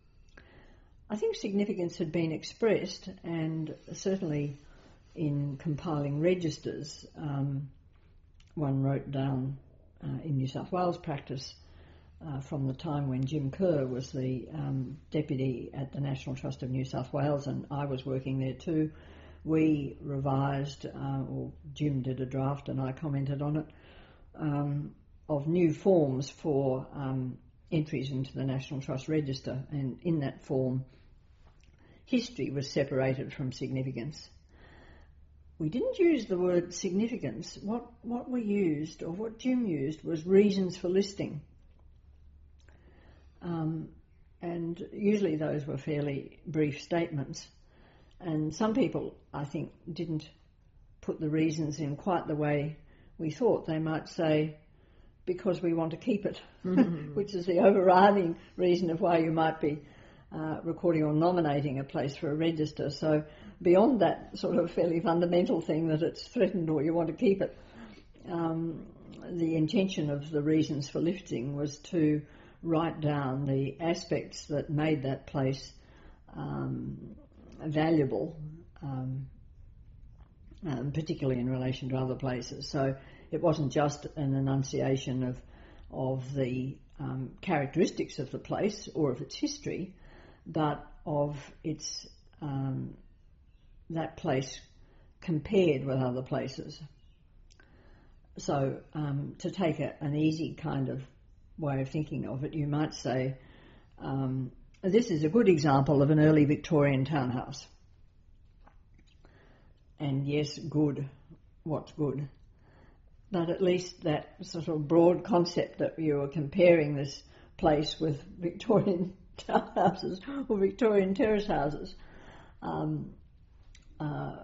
S2: I think significance had been expressed, and certainly in compiling registers, um, one wrote down uh, in New South Wales practice uh, from the time when Jim Kerr was the um, deputy at the National Trust of New South Wales, and I was working there too. We revised, uh, or Jim did a draft and I commented on it, um, of new forms for um, entries into the National Trust Register, and in that form history was separated from significance. We didn't use the word significance. What what we used, or what Jim used, was reasons for listing. Um, and usually those were fairly brief statements. And some people, I think, didn't put the reasons in quite the way we thought. They might say, because we want to keep it, mm-hmm. which is the overriding reason of why you might be uh, recording or nominating a place for a register. So beyond that sort of fairly fundamental thing that it's threatened or you want to keep it, um, the intention of the reasons for listing was to write down the aspects that made that place um, valuable, um, um, particularly in relation to other places. So it wasn't just an enunciation of of the um, characteristics of the place or of its history, but of its um, that place compared with other places. So um, to take a, an easy kind of way of thinking of it, you might say, um, this is a good example of an early Victorian townhouse. And yes, good, what's good? But at least that sort of broad concept that you were comparing this place with Victorian townhouses or Victorian terrace houses. Um, uh,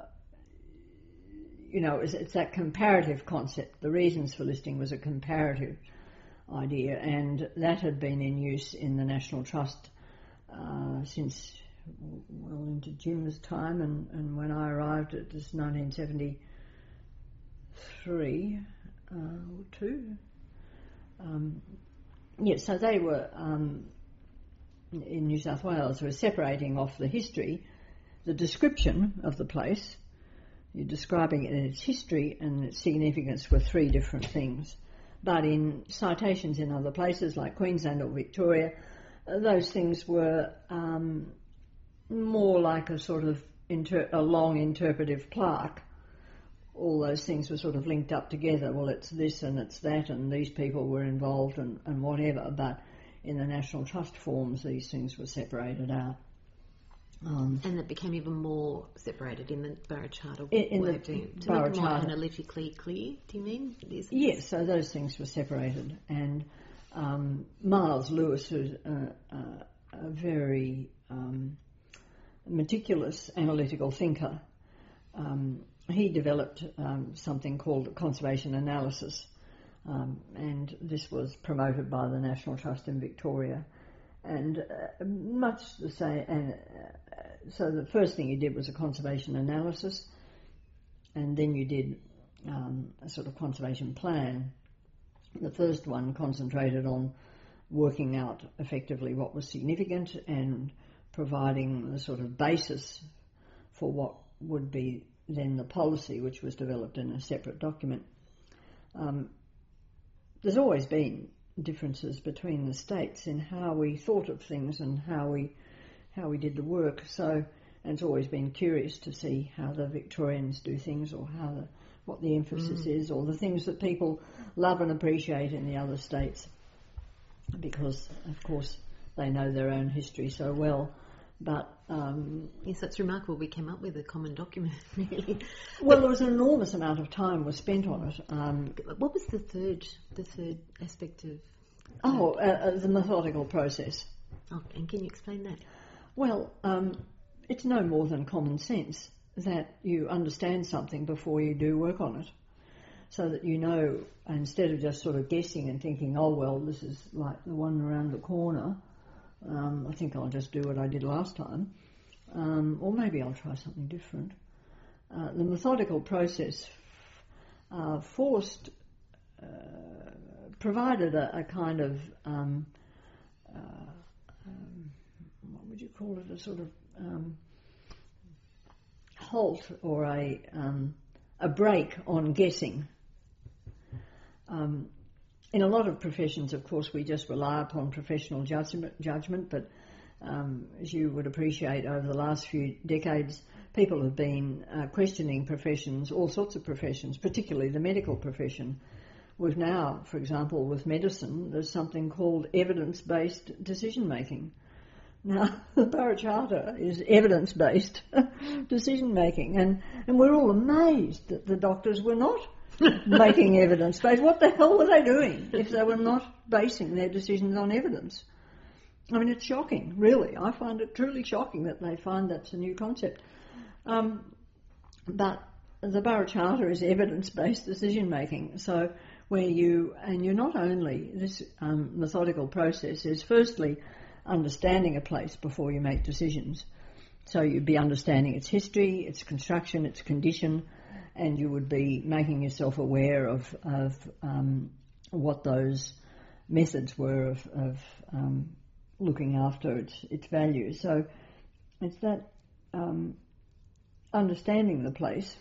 S2: you know, it's, it's that comparative concept. The reasons for listing was a comparative idea, and that had been in use in the National Trust uh, since well into Jim's time, and, and when I arrived at this nineteen seventy-three uh, or two. Um, yeah, so they were um, in New South Wales were separating off the history, the description of the place. You're describing it in its history and its significance were three different things. But in citations in other places like Queensland or Victoria, those things were um, more like a sort of inter- a long interpretive plaque. All those things were sort of linked up together. Well, it's this and it's that, and these people were involved and, and whatever. But in the National Trust forms, these things were separated out. Um,
S1: and it became even more separated in the Borough Charter
S2: in, in
S1: way
S2: the
S1: of doing it. To
S2: Borough
S1: make it more
S2: Charter.
S1: analytically clear, do you mean? Is
S2: Yes, so those things were separated. And um, Miles Lewis, who's a, a, a very um, meticulous analytical thinker, um, he developed um, something called conservation analysis. Um, and this was promoted by the National Trust in Victoria. And uh, much the same, and uh, so the first thing you did was a conservation analysis, and then you did um, a sort of conservation plan. The first one concentrated on working out effectively what was significant and providing the sort of basis for what would be then the policy, which was developed in a separate document. Um, there's always been differences between the states in how we thought of things and how we how we did the work. So, and it's always been curious to see how the Victorians do things, or how the, what the emphasis mm. is, or the things that people love and appreciate in the other states, because of course they know their own history so well. But um,
S1: yes, that's remarkable. We came up with a common document, really.
S2: Well, there was an enormous amount of time was spent on it. Um,
S1: what was the third, the third aspect of?
S2: Oh, uh, uh, the methodical process.
S1: Oh, and can you explain that?
S2: Well, um, it's no more than common sense that you understand something before you do work on it, so that you know, instead of just sort of guessing and thinking, oh well, this is like the one around the corner. Um, I think I'll just do what I did last time, um, or maybe I'll try something different. Uh, the methodical process uh, forced, uh, provided a, a kind of, um, uh, um, what would you call it, a sort of um, halt or a um, a break on guessing. Um, In a lot of professions, of course, we just rely upon professional judgment, judgment but um, as you would appreciate, over the last few decades, people have been uh, questioning professions, all sorts of professions, particularly the medical profession. We've now, for example, with medicine, there's something called evidence-based decision-making. Now, the Borough Charter is evidence-based decision-making, and, and we're all amazed that the doctors were not making evidence-based. What the hell were they doing if they were not basing their decisions on evidence? I mean, it's shocking, really. I find it truly shocking that they find that's a new concept. Um, but the Borough Charter is evidence-based decision-making. So where you, and you're not only, this um, methodical process is firstly understanding a place before you make decisions. So you'd be understanding its history, its construction, its condition, and you would be making yourself aware of, of um, what those methods were of, of um, looking after its, its value. So it's that um, understanding the place,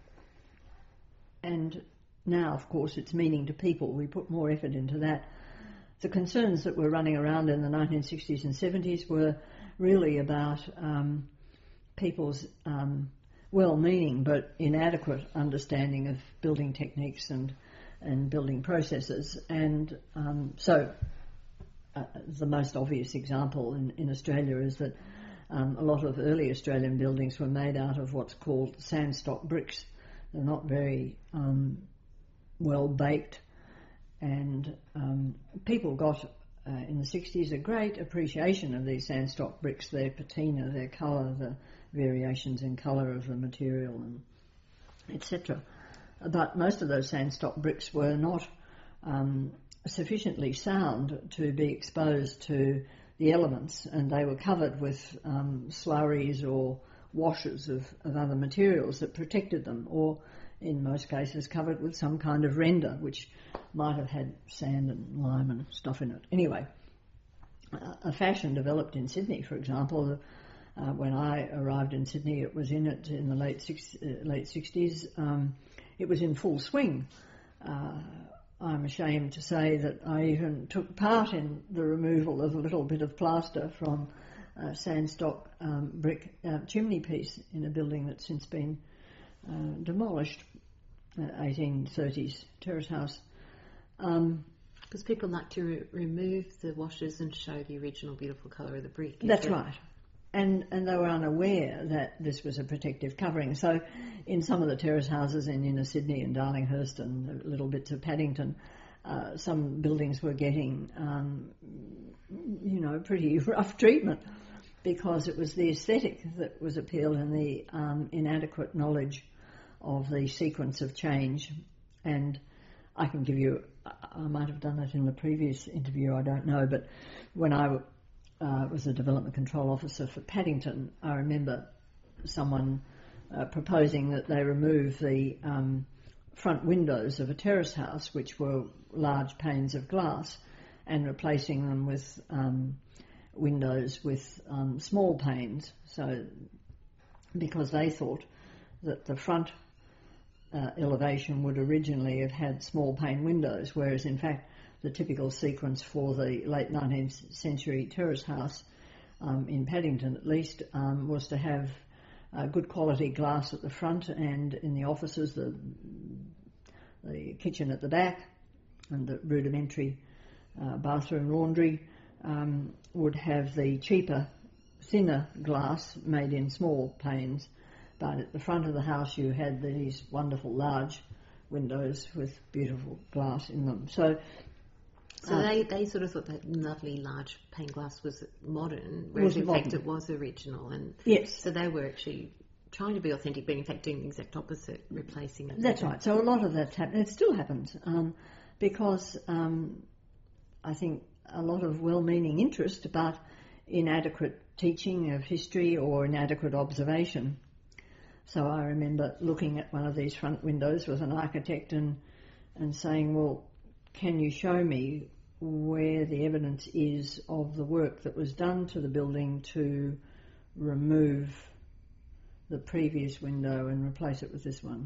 S2: and now, of course, it's meaning to people. We put more effort into that. The concerns that were running around in the nineteen sixties and seventies were really about um, people's um, well-meaning but inadequate understanding of building techniques and and building processes. And um, so uh, the most obvious example in, in Australia is that um, a lot of early Australian buildings were made out of what's called sandstock bricks. They're not very um, well baked, and um, people got uh, in the sixties a great appreciation of these sandstock bricks, their patina, their colour, the variations in colour of the material, and et cetera. But most of those sandstock bricks were not um, sufficiently sound to be exposed to the elements, and they were covered with um, slurries or washes of, of other materials that protected them, or in most cases covered with some kind of render which might have had sand and lime and stuff in it. Anyway, a fashion developed in Sydney, for example. Uh, when I arrived in Sydney, it was in it in the late six, uh, late sixties. Um, it was in full swing. Uh, I'm ashamed to say that I even took part in the removal of a little bit of plaster from a sandstock um, brick uh, chimney piece in a building that's since been uh, demolished, uh, eighteen thirties terrace house. Um,
S1: Because people like to re- remove the washes and show the original beautiful colour of the brick.
S2: That's right. And and they were unaware that this was a protective covering. So in some of the terrace houses in inner Sydney and Darlinghurst and little bits of Paddington, uh, some buildings were getting, um, you know, pretty rough treatment because it was the aesthetic that was appealed and the um, inadequate knowledge of the sequence of change. And I can give you, I might have done it in the previous interview, I don't know, but when I uh, was a development control officer for Paddington, I remember someone uh, proposing that they remove the um, front windows of a terrace house, which were large panes of glass, and replacing them with um, windows with um, small panes. So, because they thought that the front uh, elevation would originally have had small pane windows, whereas in fact the typical sequence for the late nineteenth century terrace house um, in Paddington at least um, was to have uh, good quality glass at the front, and in the offices the the kitchen at the back and the rudimentary uh, bathroom laundry um, would have the cheaper thinner glass made in small panes, but at the front of the house you had these wonderful large windows with beautiful glass in them. So
S1: So
S2: uh,
S1: they, they sort of thought that lovely large pane glass was modern, whereas
S2: Was
S1: in
S2: modern.
S1: fact it was original. And
S2: yes,
S1: so they were actually trying to be authentic, but in fact doing the exact opposite, replacing it.
S2: that's right. So a lot of that happened. It still happens um, because um, I think a lot of well-meaning interest, but inadequate teaching of history or inadequate observation. So I remember looking at one of these front windows with an architect and and saying, well, can you show me where the evidence is of the work that was done to the building to remove the previous window and replace it with this one?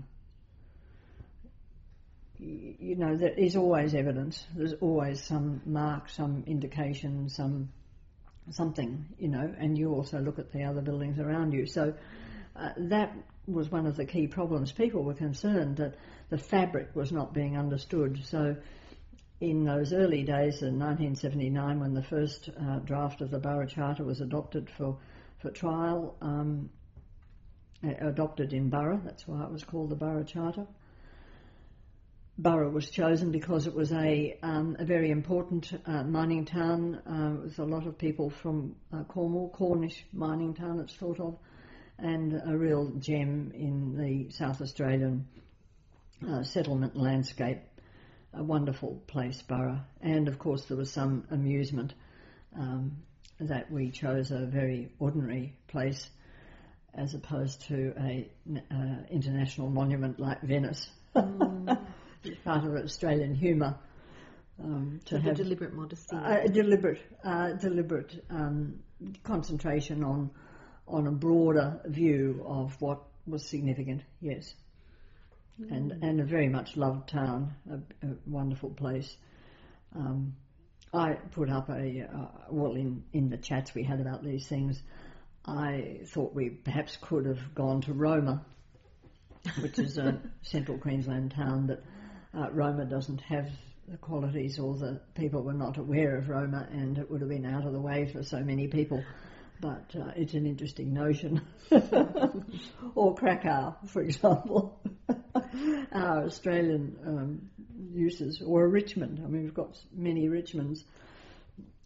S2: You know, there is always evidence. There's always some mark, some indication, some something, you know, and you also look at the other buildings around you. So uh, that was one of the key problems. People were concerned that the fabric was not being understood. So in those early days in nineteen seventy-nine, when the first uh, draft of the Borough Charter was adopted for, for trial, um, adopted in Borough, that's why it was called the Borough Charter. Borough was chosen because it was a um, a very important uh, mining town uh, with a lot of people from uh, Cornwall, Cornish mining town it's thought of, and a real gem in the South Australian uh, settlement landscape. A wonderful place, Borough. And of course there was some amusement um, that we chose a very ordinary place as opposed to a uh, international monument like Venice. Mm. It's part of Australian humour um, to
S1: so
S2: have
S1: a deliberate modesty.
S2: A deliberate, uh, deliberate um, concentration on on a broader view of what was significant. Yes, mm. and and a very much loved town, a, a wonderful place. Um, I put up a uh, well in in the chats we had about these things. I thought we perhaps could have gone to Roma, which is a central Queensland town, but uh, Roma doesn't have the qualities, or the people were not aware of Roma, and it would have been out of the way for so many people. But uh, it's an interesting notion. Or Krakow, for example, our Australian um, uses, or Richmond. I mean, we've got many Richmonds.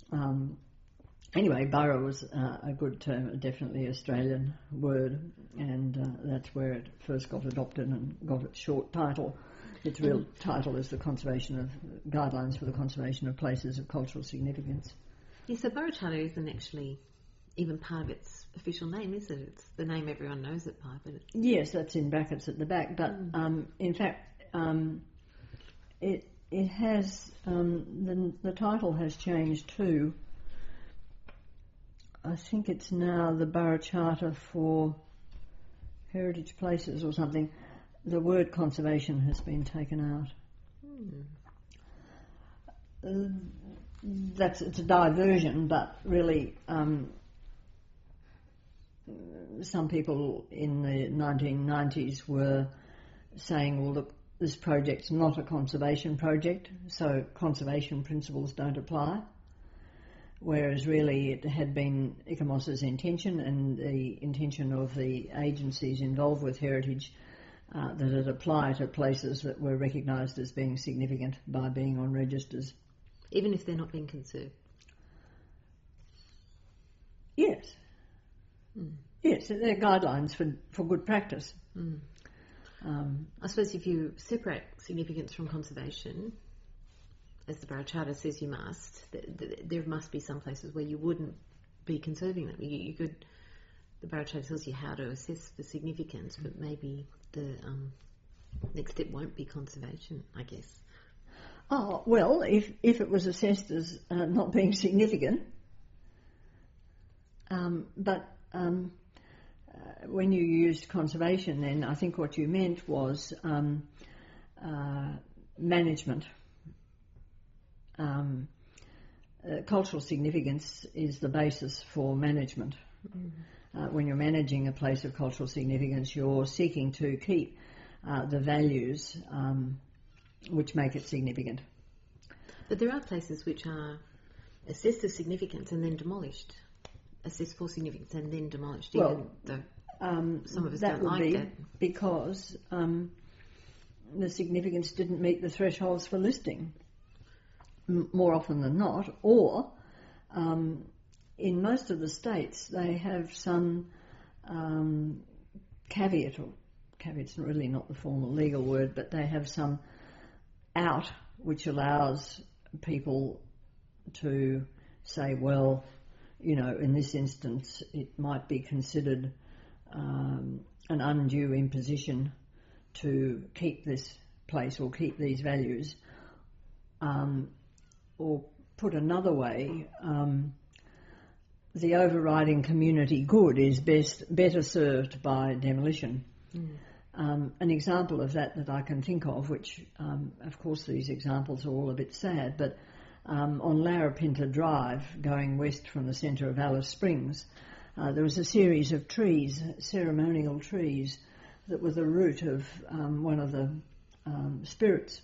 S2: Um, anyway, borough was uh, a good term, definitely Australian word, and uh, that's where it first got adopted and got its short title. Its real mm. title is the conservation of guidelines for the conservation of places of cultural significance.
S1: Yes, so Borough Charter isn't actually even part of its official name, is it? It's the name everyone knows it by, but it's...
S2: Yes, that's in brackets at the back, but mm. um, in fact, um, it it has um, the the title has changed too. I think it's now the Borough Charter for Heritage Places or something. The word conservation has been taken out.
S1: Hmm.
S2: Uh, that's it's a diversion, but really, um, some people in the nineteen nineties were saying, "Well, look, this project's not a conservation project, so conservation principles don't apply." Whereas really it had been ICOMOS's intention and the intention of the agencies involved with heritage uh, that it apply to places that were recognised as being significant by being on registers.
S1: Even if they're not being conserved?
S2: Yes.
S1: Mm.
S2: Yes, they're guidelines for, for good practice.
S1: Mm.
S2: Um,
S1: I suppose if you separate significance from conservation, as the Borough Charter says you must, th- th- there must be some places where you wouldn't be conserving them. You, you could, the Borough Charter tells you how to assess the significance, but maybe the um, next step won't be conservation, I guess.
S2: Oh, well, if, if it was assessed as uh, not being significant, um, but um, uh, when you used conservation then, I think what you meant was um, uh, management. Um, uh, cultural significance is the basis for management. Mm-hmm. Uh, when you're managing a place of cultural significance, you're seeking to keep uh, the values um, which make it significant.
S1: But there are places which are assessed as significance and then demolished. Assessed for significance and then demolished,
S2: well,
S1: even though
S2: um,
S1: some of us
S2: that
S1: don't
S2: would
S1: like
S2: be
S1: that.
S2: Because um, the significance didn't meet the thresholds for listing. More often than not, or um, in most of the states they have some um, caveat, or caveat's really not the formal legal word, but they have some out which allows people to say, well, you know, in this instance it might be considered um, an undue imposition to keep this place or keep these values. Um, Or put another way, um, the overriding community good is best better served by demolition. Mm. Um, an example of that that I can think of, which um, of course these examples are all a bit sad, but um, on Larapinta Drive, going west from the centre of Alice Springs, uh, there was a series of trees, ceremonial trees, that were the root of um, one of the um, spirits.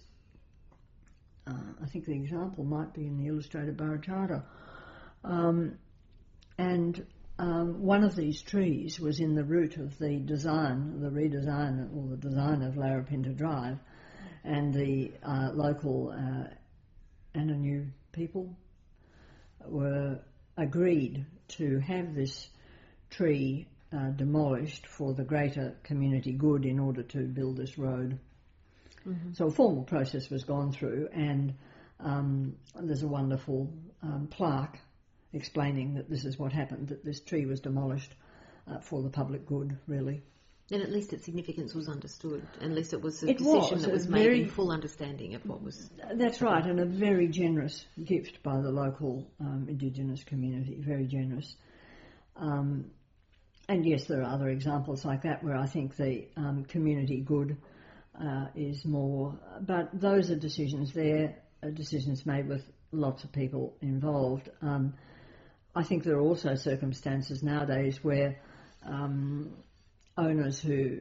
S2: Uh, I think the example might be in the Illustrated Borough Charter. Um, and um, one of these trees was in the root of the design, the redesign or the design of Larapinta Drive, and the uh, local uh, Ananu people were agreed to have this tree uh, demolished for the greater community good in order to build this road. Mm-hmm. So a formal process was gone through, and um, there's a wonderful um, plaque explaining that this is what happened, that this tree was demolished uh, for the public good, really.
S1: And at least its significance was understood, at least it was a
S2: it
S1: decision
S2: was
S1: that was
S2: a
S1: made
S2: very,
S1: in full understanding of what was...
S2: That's right, and a very generous gift by the local um, Indigenous community, very generous. Um, and yes, there are other examples like that where I think the um, community good Uh, is more, but those are decisions there, are decisions made with lots of people involved. Um, I think there are also circumstances nowadays where um, owners who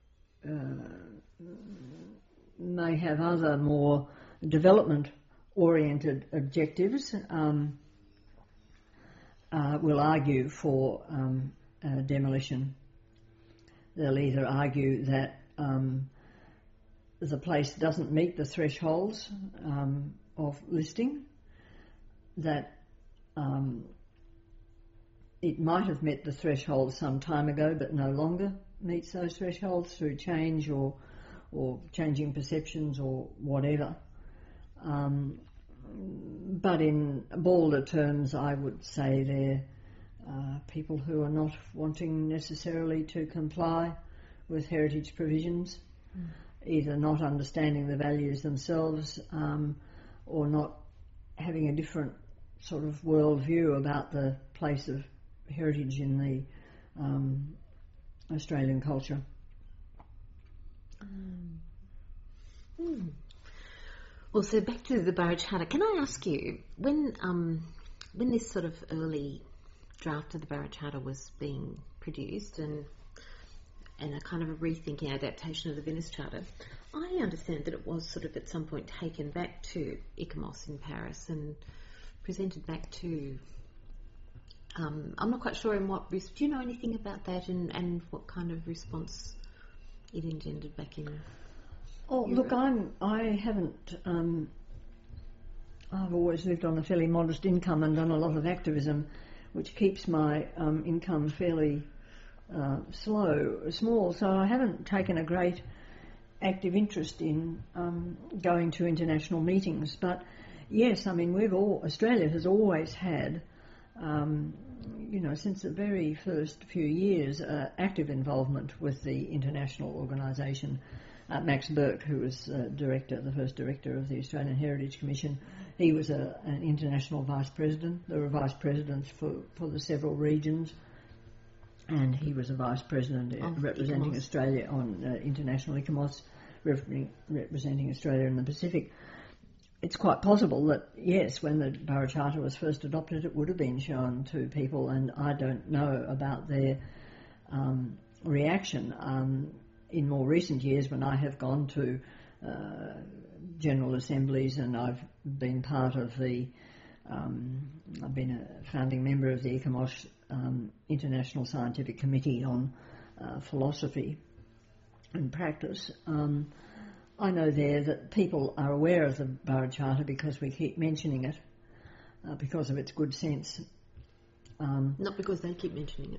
S2: uh, may have other more development-oriented objectives um, uh, will argue for um, uh, demolition. They'll either argue that um, the place doesn't meet the thresholds um, of listing, that um, it might have met the threshold some time ago, but no longer meets those thresholds through change or or changing perceptions or whatever. Um, but in bolder terms, I would say they're uh, people who are not wanting necessarily to comply with heritage provisions, mm. either not understanding the values themselves um, or not having a different sort of worldview about the place of heritage in the um, Australian culture.
S1: Mm. Mm. Well, so back to the Burra Charter. Can I ask you, when um, when this sort of early draft of the Burra Charter was being produced and and a kind of a rethinking adaptation of the Venice Charter, I understand that it was sort of at some point taken back to ICOMOS in Paris and presented back to... Um, I'm not quite sure in what... Do you know anything about that and, and what kind of response it engendered back in...
S2: Oh, Europe? Look, I'm, I haven't... Um, I've always lived on a fairly modest income and done a lot of activism, which keeps my um, income fairly uh, slow, small, so I haven't taken a great active interest in um, going to international meetings. But yes, I mean, we've all... Australia has always had... Um, you know, since the very first few years, uh, active involvement with the international organisation. Uh, Max Burke, who was uh, director, the first director of the Australian Heritage Commission, he was a, an international vice president. There were vice presidents for, for the several regions, and he was a vice president uh, representing ICOMOS. Australia on uh, international ICOMOS, representing, representing Australia in the Pacific. It's quite possible that, yes, when the Burra Charter was first adopted, it would have been shown to people, and I don't know about their um, reaction. Um, in more recent years, when I have gone to uh, General Assemblies and I've been part of the, um, I've been a founding member of the ICOMOS um, International Scientific Committee on uh, Philosophy and Practice, um, I know there that people are aware of the Burra Charter because we keep mentioning it, uh, because of its good sense. Um,
S1: Not because they keep mentioning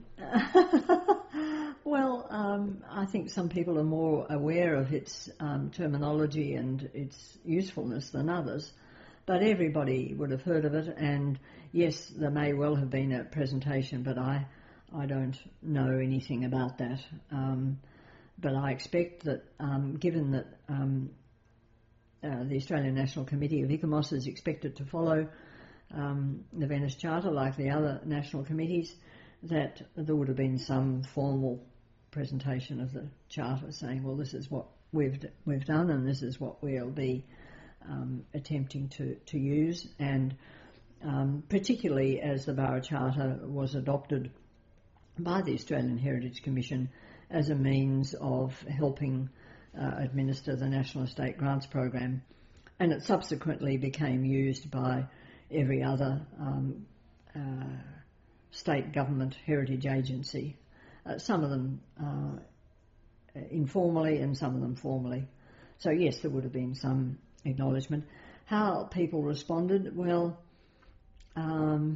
S1: it.
S2: Well, um, I think some people are more aware of its um, terminology and its usefulness than others, but everybody would have heard of it, and yes, there may well have been a presentation, but I, I don't know anything about that. Um, But I expect that, um, given that um, uh, the Australian National Committee of ICOMOS is expected to follow um, the Venice Charter like the other national committees, that there would have been some formal presentation of the Charter saying, well, this is what we've d- we've done and this is what we'll be um, attempting to, to use. And um, particularly as the Burra Charter was adopted by the Australian Heritage Commission as a means of helping uh, administer the National Estate Grants Program, and it subsequently became used by every other um, uh, state government heritage agency, uh, some of them uh, informally and some of them formally. So yes, there would have been some acknowledgement. How people responded, well, um,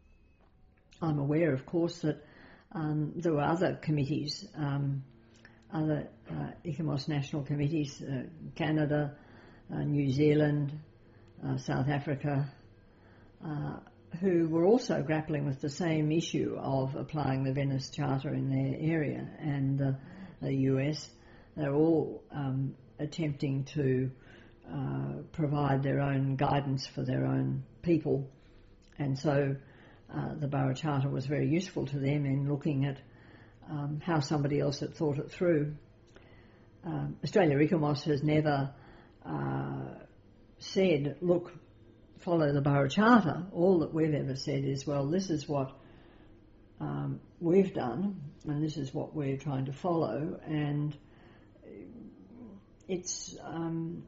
S2: I'm aware, of course, that Um, there were other committees, um, other uh, ICOMOS national committees, uh, Canada, uh, New Zealand, uh, South Africa, uh, who were also grappling with the same issue of applying the Venice Charter in their area, and uh, the U S. They're all um, attempting to uh, provide their own guidance for their own people, and so Uh, the Burra Charter was very useful to them in looking at um, how somebody else had thought it through. Um, Australia ICOMOS has never uh, said, look, follow the Burra Charter. All that we've ever said is, well, this is what um, we've done and this is what we're trying to follow, and it's, um,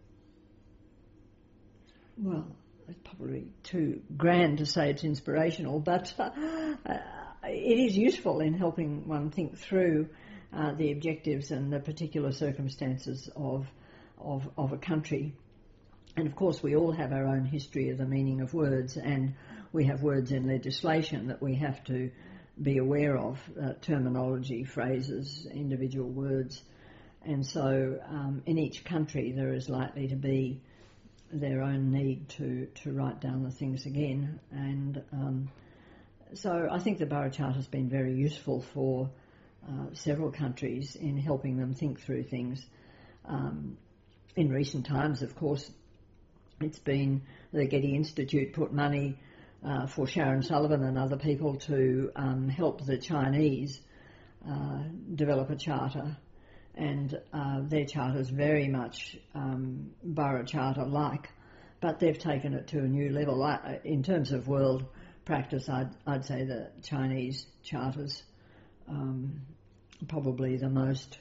S2: well, it's probably too grand to say it's inspirational, but uh, uh, it is useful in helping one think through uh, the objectives and the particular circumstances of, of of a country. And of course we all have our own history of the meaning of words, and we have words in legislation that we have to be aware of, uh, terminology, phrases, individual words. And so um, in each country there is likely to be their own need to, to write down the things again. And um, so I think the Borough Charter has been very useful for uh, several countries in helping them think through things. Um, in recent times, of course, it's been the Getty Institute put money uh, for Sharon Sullivan and other people to um, help the Chinese uh, develop a charter. And uh, their charter is very much um, Borough Charter-like, but they've taken it to a new level. I, in terms of world practice, I'd, I'd say the Chinese charters um, probably the most,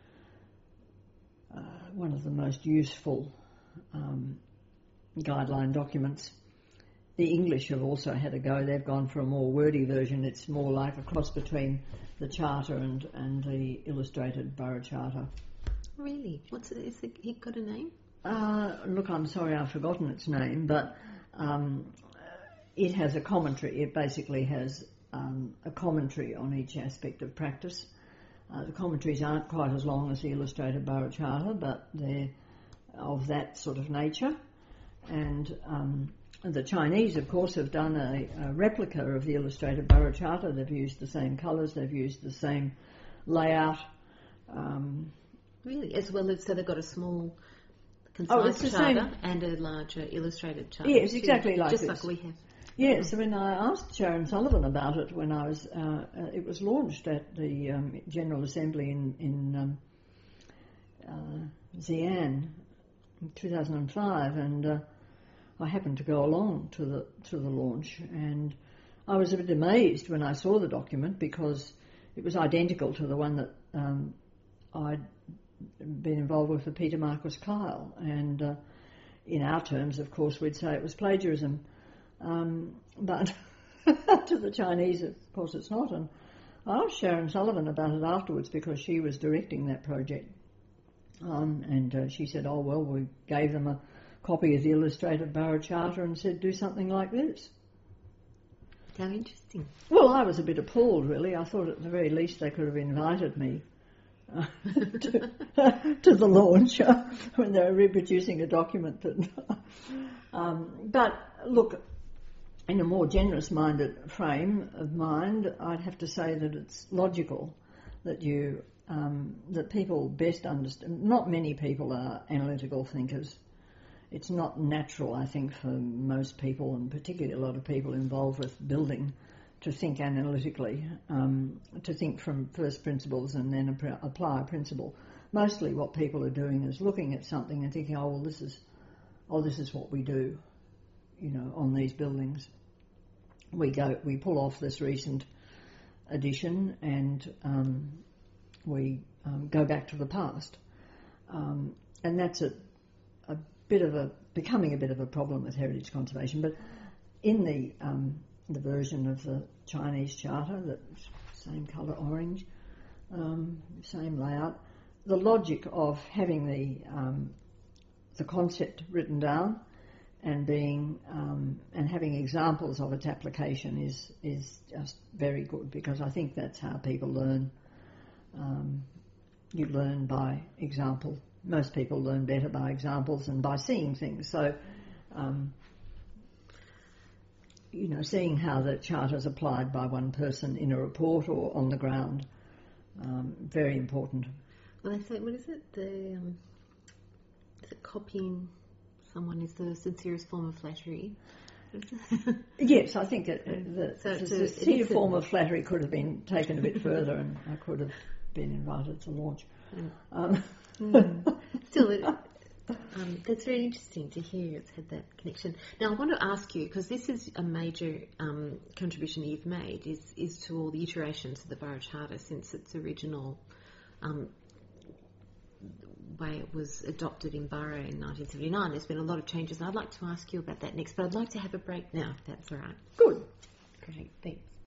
S2: uh, one of the most useful um, guideline documents. The English have also had a go. They've gone for a more wordy version. It's more like a cross between the Charter and, and the Illustrated Borough Charter.
S1: Really? What's it? Is it, it got a name?
S2: Uh, look, I'm sorry, I've forgotten its name, but um, it has a commentary. It basically has um, a commentary on each aspect of practice. Uh, the commentaries aren't quite as long as the Illustrated Borough Charter, but they're of that sort of nature. And um, the Chinese, of course, have done a, a replica of the Illustrated Borough Charter. They've used the same colours, they've used the same layout. Um,
S1: really? As well as, so they've got a small, concise
S2: oh, it's the
S1: charter
S2: same.
S1: And a larger illustrated charter.
S2: Yes,
S1: too,
S2: exactly like
S1: just
S2: this.
S1: like we have.
S2: Yes, I mean, I asked Sharon Sullivan about it when I was, uh, uh, it was launched at the um, General Assembly in, in um, uh, Xi'an in two thousand five, and uh, I happened to go along to the to the launch, and I was a bit amazed when I saw the document because it was identical to the one that um, I'd been involved with for Peter Marcus Kyle, and uh, in our terms, of course, we'd say it was plagiarism, um, but to the Chinese, of course, it's not. And I asked Sharon Sullivan about it afterwards because she was directing that project, um, and uh, she said, "Oh well, we gave them a copy of the Illustrated Borough Charter and said, do something like this."
S1: How interesting.
S2: Well, I was a bit appalled, really. I thought at the very least they could have invited me uh, to, to the launch uh, when they were reproducing a document. That, um, but, look, in a more generous-minded frame of mind, I'd have to say that it's logical that you um, that people best understand. Not many people are analytical thinkers. It's not natural, I think, for most people, and particularly a lot of people involved with building, to think analytically, um, to think from first principles and then ap- apply a principle. Mostly what people are doing is looking at something and thinking, oh, well, this is, oh, this is what we do, you know, on these buildings. We go, we pull off this recent addition and um, we um, go back to the past. Um, and that's a, a bit of a becoming a bit of a problem with heritage conservation, but in the um, the version of the Chinese charter, that same colour orange, um, same layout, the logic of having the um, the concept written down and being um, and having examples of its application is is just very good, because I think that's how people learn. Um, you learn by example. Most people learn better by examples and by seeing things. So, um, you know, seeing how the charter is applied by one person in a report or on the ground, um, very important.
S1: Well, they say, what is it? The um, is it copying someone is the sincerest form of flattery?
S2: Yes, I think that the,
S1: so
S2: the
S1: so
S2: sincere form of flattery could have been taken a bit further, and I could have been invited to launch.
S1: Mm.
S2: Um,
S1: mm. Still, it, um, that's very interesting to hear it's had that connection. Now, I want to ask you, because this is a major um, contribution you've made, is, is to all the iterations of the Borough Charter since its original um, way it was adopted in Borough in nineteen seventy-nine. There's been a lot of changes, and I'd like to ask you about that next, but I'd like to have a break now, if that's all right.
S2: Good.
S1: Great, thanks.